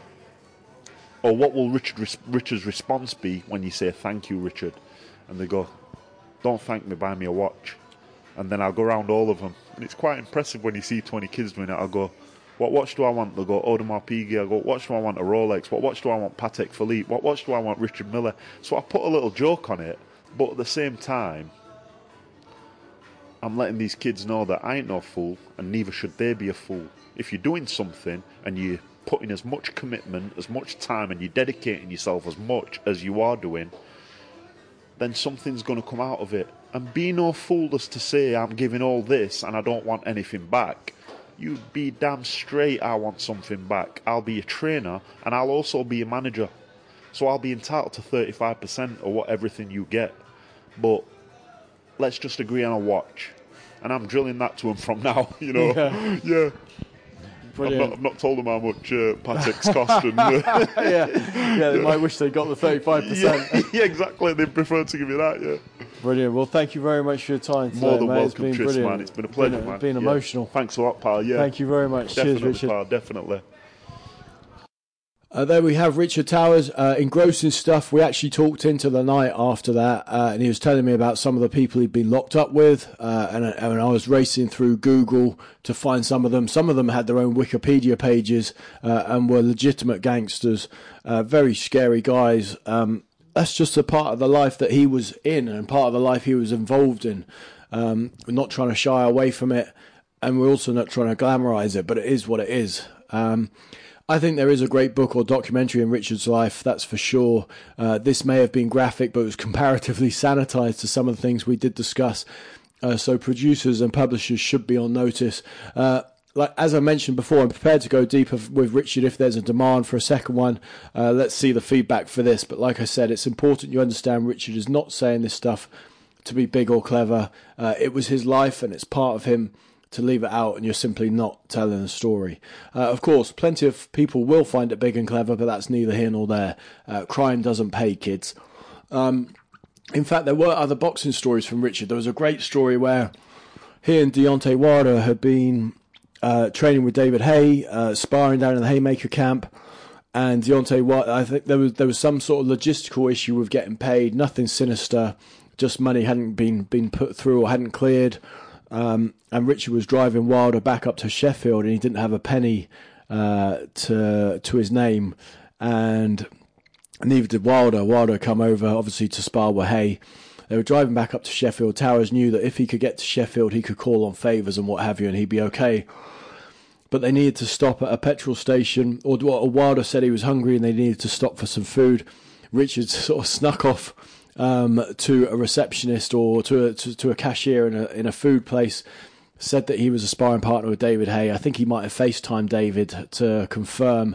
Or what will Richard's response be when you say thank you, Richard? And they go, don't thank me, buy me a watch. And then I'll go around all of them, and it's quite impressive when you see 20 kids doing it. I'll go, what watch do I want? They'll go, Audemars Piguet. I'll go, what watch do I want? A Rolex. What watch do I want? Patek Philippe. What watch do I want? Richard Miller. So I put a little joke on it, but at the same time, I'm letting these kids know that I ain't no fool, and neither should they be a fool. If you're doing something and you put in as much commitment, as much time, and you're dedicating yourself as much as you are doing, then something's going to come out of it. And be no fool as to say, I'm giving all this and I don't want anything back. You be damn straight I want something back. I'll be a trainer, and I'll also be a manager. So I'll be entitled to 35% of everything you get. But let's just agree on a watch. And I'm drilling that to him from now, Yeah. Brilliant. I've not told them how much Patek's cost. And, they might wish they got the 35%. Yeah, exactly. They prefer to give you that, yeah. Brilliant. Well, thank you very much for your time today, More than mate. welcome, It's been Tris, brilliant. man. It's been a pleasure, man. It's been emotional. Thanks a lot, pal. Yeah. Thank you very much. Definitely, Cheers, Richard. pal. Definitely. There we have Richard Towers, engrossing stuff. We actually talked into the night after that, and he was telling me about some of the people he'd been locked up with, and I was racing through Google to find some of them. Some of them had their own Wikipedia pages and were legitimate gangsters, very scary guys. That's just a part of the life that he was in and part of the life he was involved in. We're not trying to shy away from it, and we're also not trying to glamorize it, but it is what it is. I think there is a great book or documentary in Richard's life, that's for sure. This may have been graphic, but it was comparatively sanitized to some of the things we did discuss. So producers and publishers should be on notice. Like as I mentioned before, I'm prepared to go deeper with Richard if there's a demand for a second one. Let's see the feedback for this. But like I said, it's important you understand Richard is not saying this stuff to be big or clever. It was his life and it's part of him. To leave it out and you're simply not telling a story. Of course, plenty of people will find it big and clever, but that's neither here nor there. Crime doesn't pay, kids. In fact, there were other boxing stories from Richard. There was a great story where he and Deontay Wilder had been training with David Haye, sparring down in the Haymaker camp, and Deontay Wilder, I think there was some sort of logistical issue with getting paid, nothing sinister, just money hadn't been put through or hadn't cleared. And Richard was driving Wilder back up to Sheffield, and he didn't have a penny to his name, and neither did Wilder. Wilder come over, obviously, to spar with Haye. They were driving back up to Sheffield. Towers knew that if he could get to Sheffield, he could call on favours and what have you, and he'd be okay. But they needed to stop at a petrol station, or Wilder said he was hungry, and they needed to stop for some food. Richard sort of snuck off to a receptionist or to a cashier in a food place, said that he was a sparring partner with David Haye. I think he might have FaceTimed David to confirm,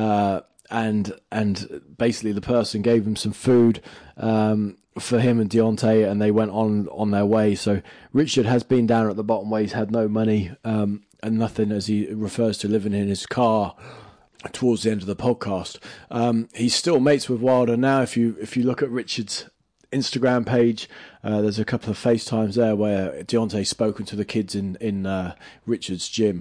and basically the person gave him some food for him and Deontay, and they went on their way. So Richard has been down at the bottom where he's had no money and nothing, as he refers to living in his car. Towards the end of the podcast, he's still mates with Wilder now. If you look at Richard's Instagram page, there's a couple of FaceTimes there where Deontay's spoken to the kids in Richard's gym.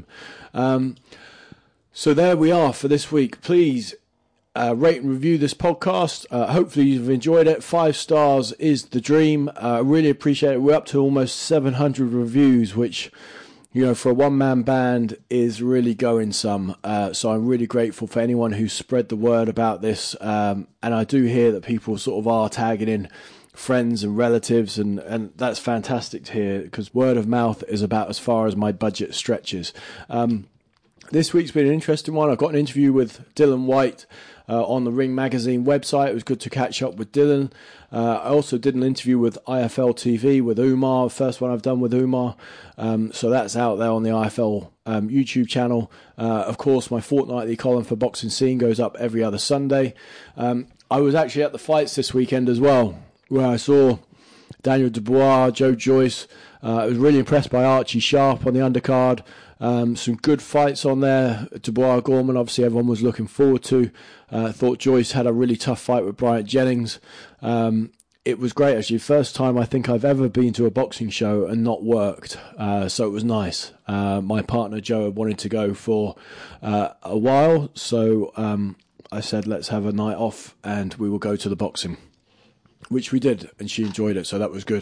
So there we are for this week. Please rate and review this podcast. Hopefully you've enjoyed it. 5 stars is the dream. I really appreciate it. We're up to almost 700 reviews, which, you know, for a one-man band is really going some. So I'm really grateful for anyone who spread the word about this. And I do hear that people sort of are tagging in friends and relatives, and that's fantastic to hear, because word of mouth is about as far as my budget stretches. This week's been an interesting one. I got an interview with Dylan White on the Ring Magazine website. It was good to catch up with Dylan. I also did an interview with IFL TV with Umar, first one I've done with Umar. So that's out there on the IFL YouTube channel. Of course, my fortnightly column for Boxing Scene goes up every other Sunday. I was actually at the fights this weekend as well, where I saw Daniel Dubois, Joe Joyce. I was really impressed by Archie Sharp on the undercard. Some good fights on there. Dubois Gorman, obviously everyone was looking forward to. Thought Joyce had a really tough fight with Bryant Jennings. It was great, actually. First time I think I've ever been to a boxing show and not worked. So it was nice. My partner Joe had wanted to go for a while, so I said let's have a night off and we will go to the boxing, which we did, and she enjoyed it, so that was good.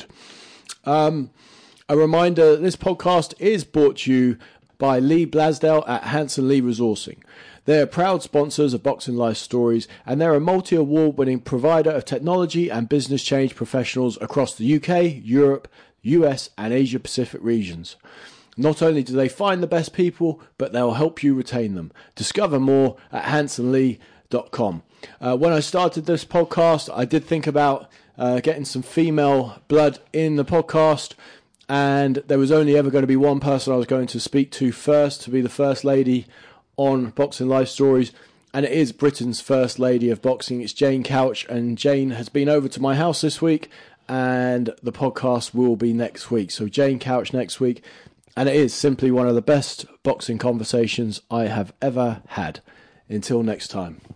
A reminder, this podcast is brought to you by Lee Blasdale at Hanson Lee Resourcing. They're proud sponsors of Boxing Life Stories, and they're a multi-award winning provider of technology and business change professionals across the UK, Europe, US and Asia Pacific regions. Not only do they find the best people, but they'll help you retain them. Discover more at hansonlee.com. When I started this podcast, I did think about getting some female blood in the podcast, and there was only ever going to be one person I was going to speak to first, to be the first lady on Boxing Life Stories, and it is Britain's first lady of boxing. It's Jane Couch, and Jane has been over to my house this week, and the podcast will be next week. So Jane Couch next week, and it is simply one of the best boxing conversations I have ever had. Until next time.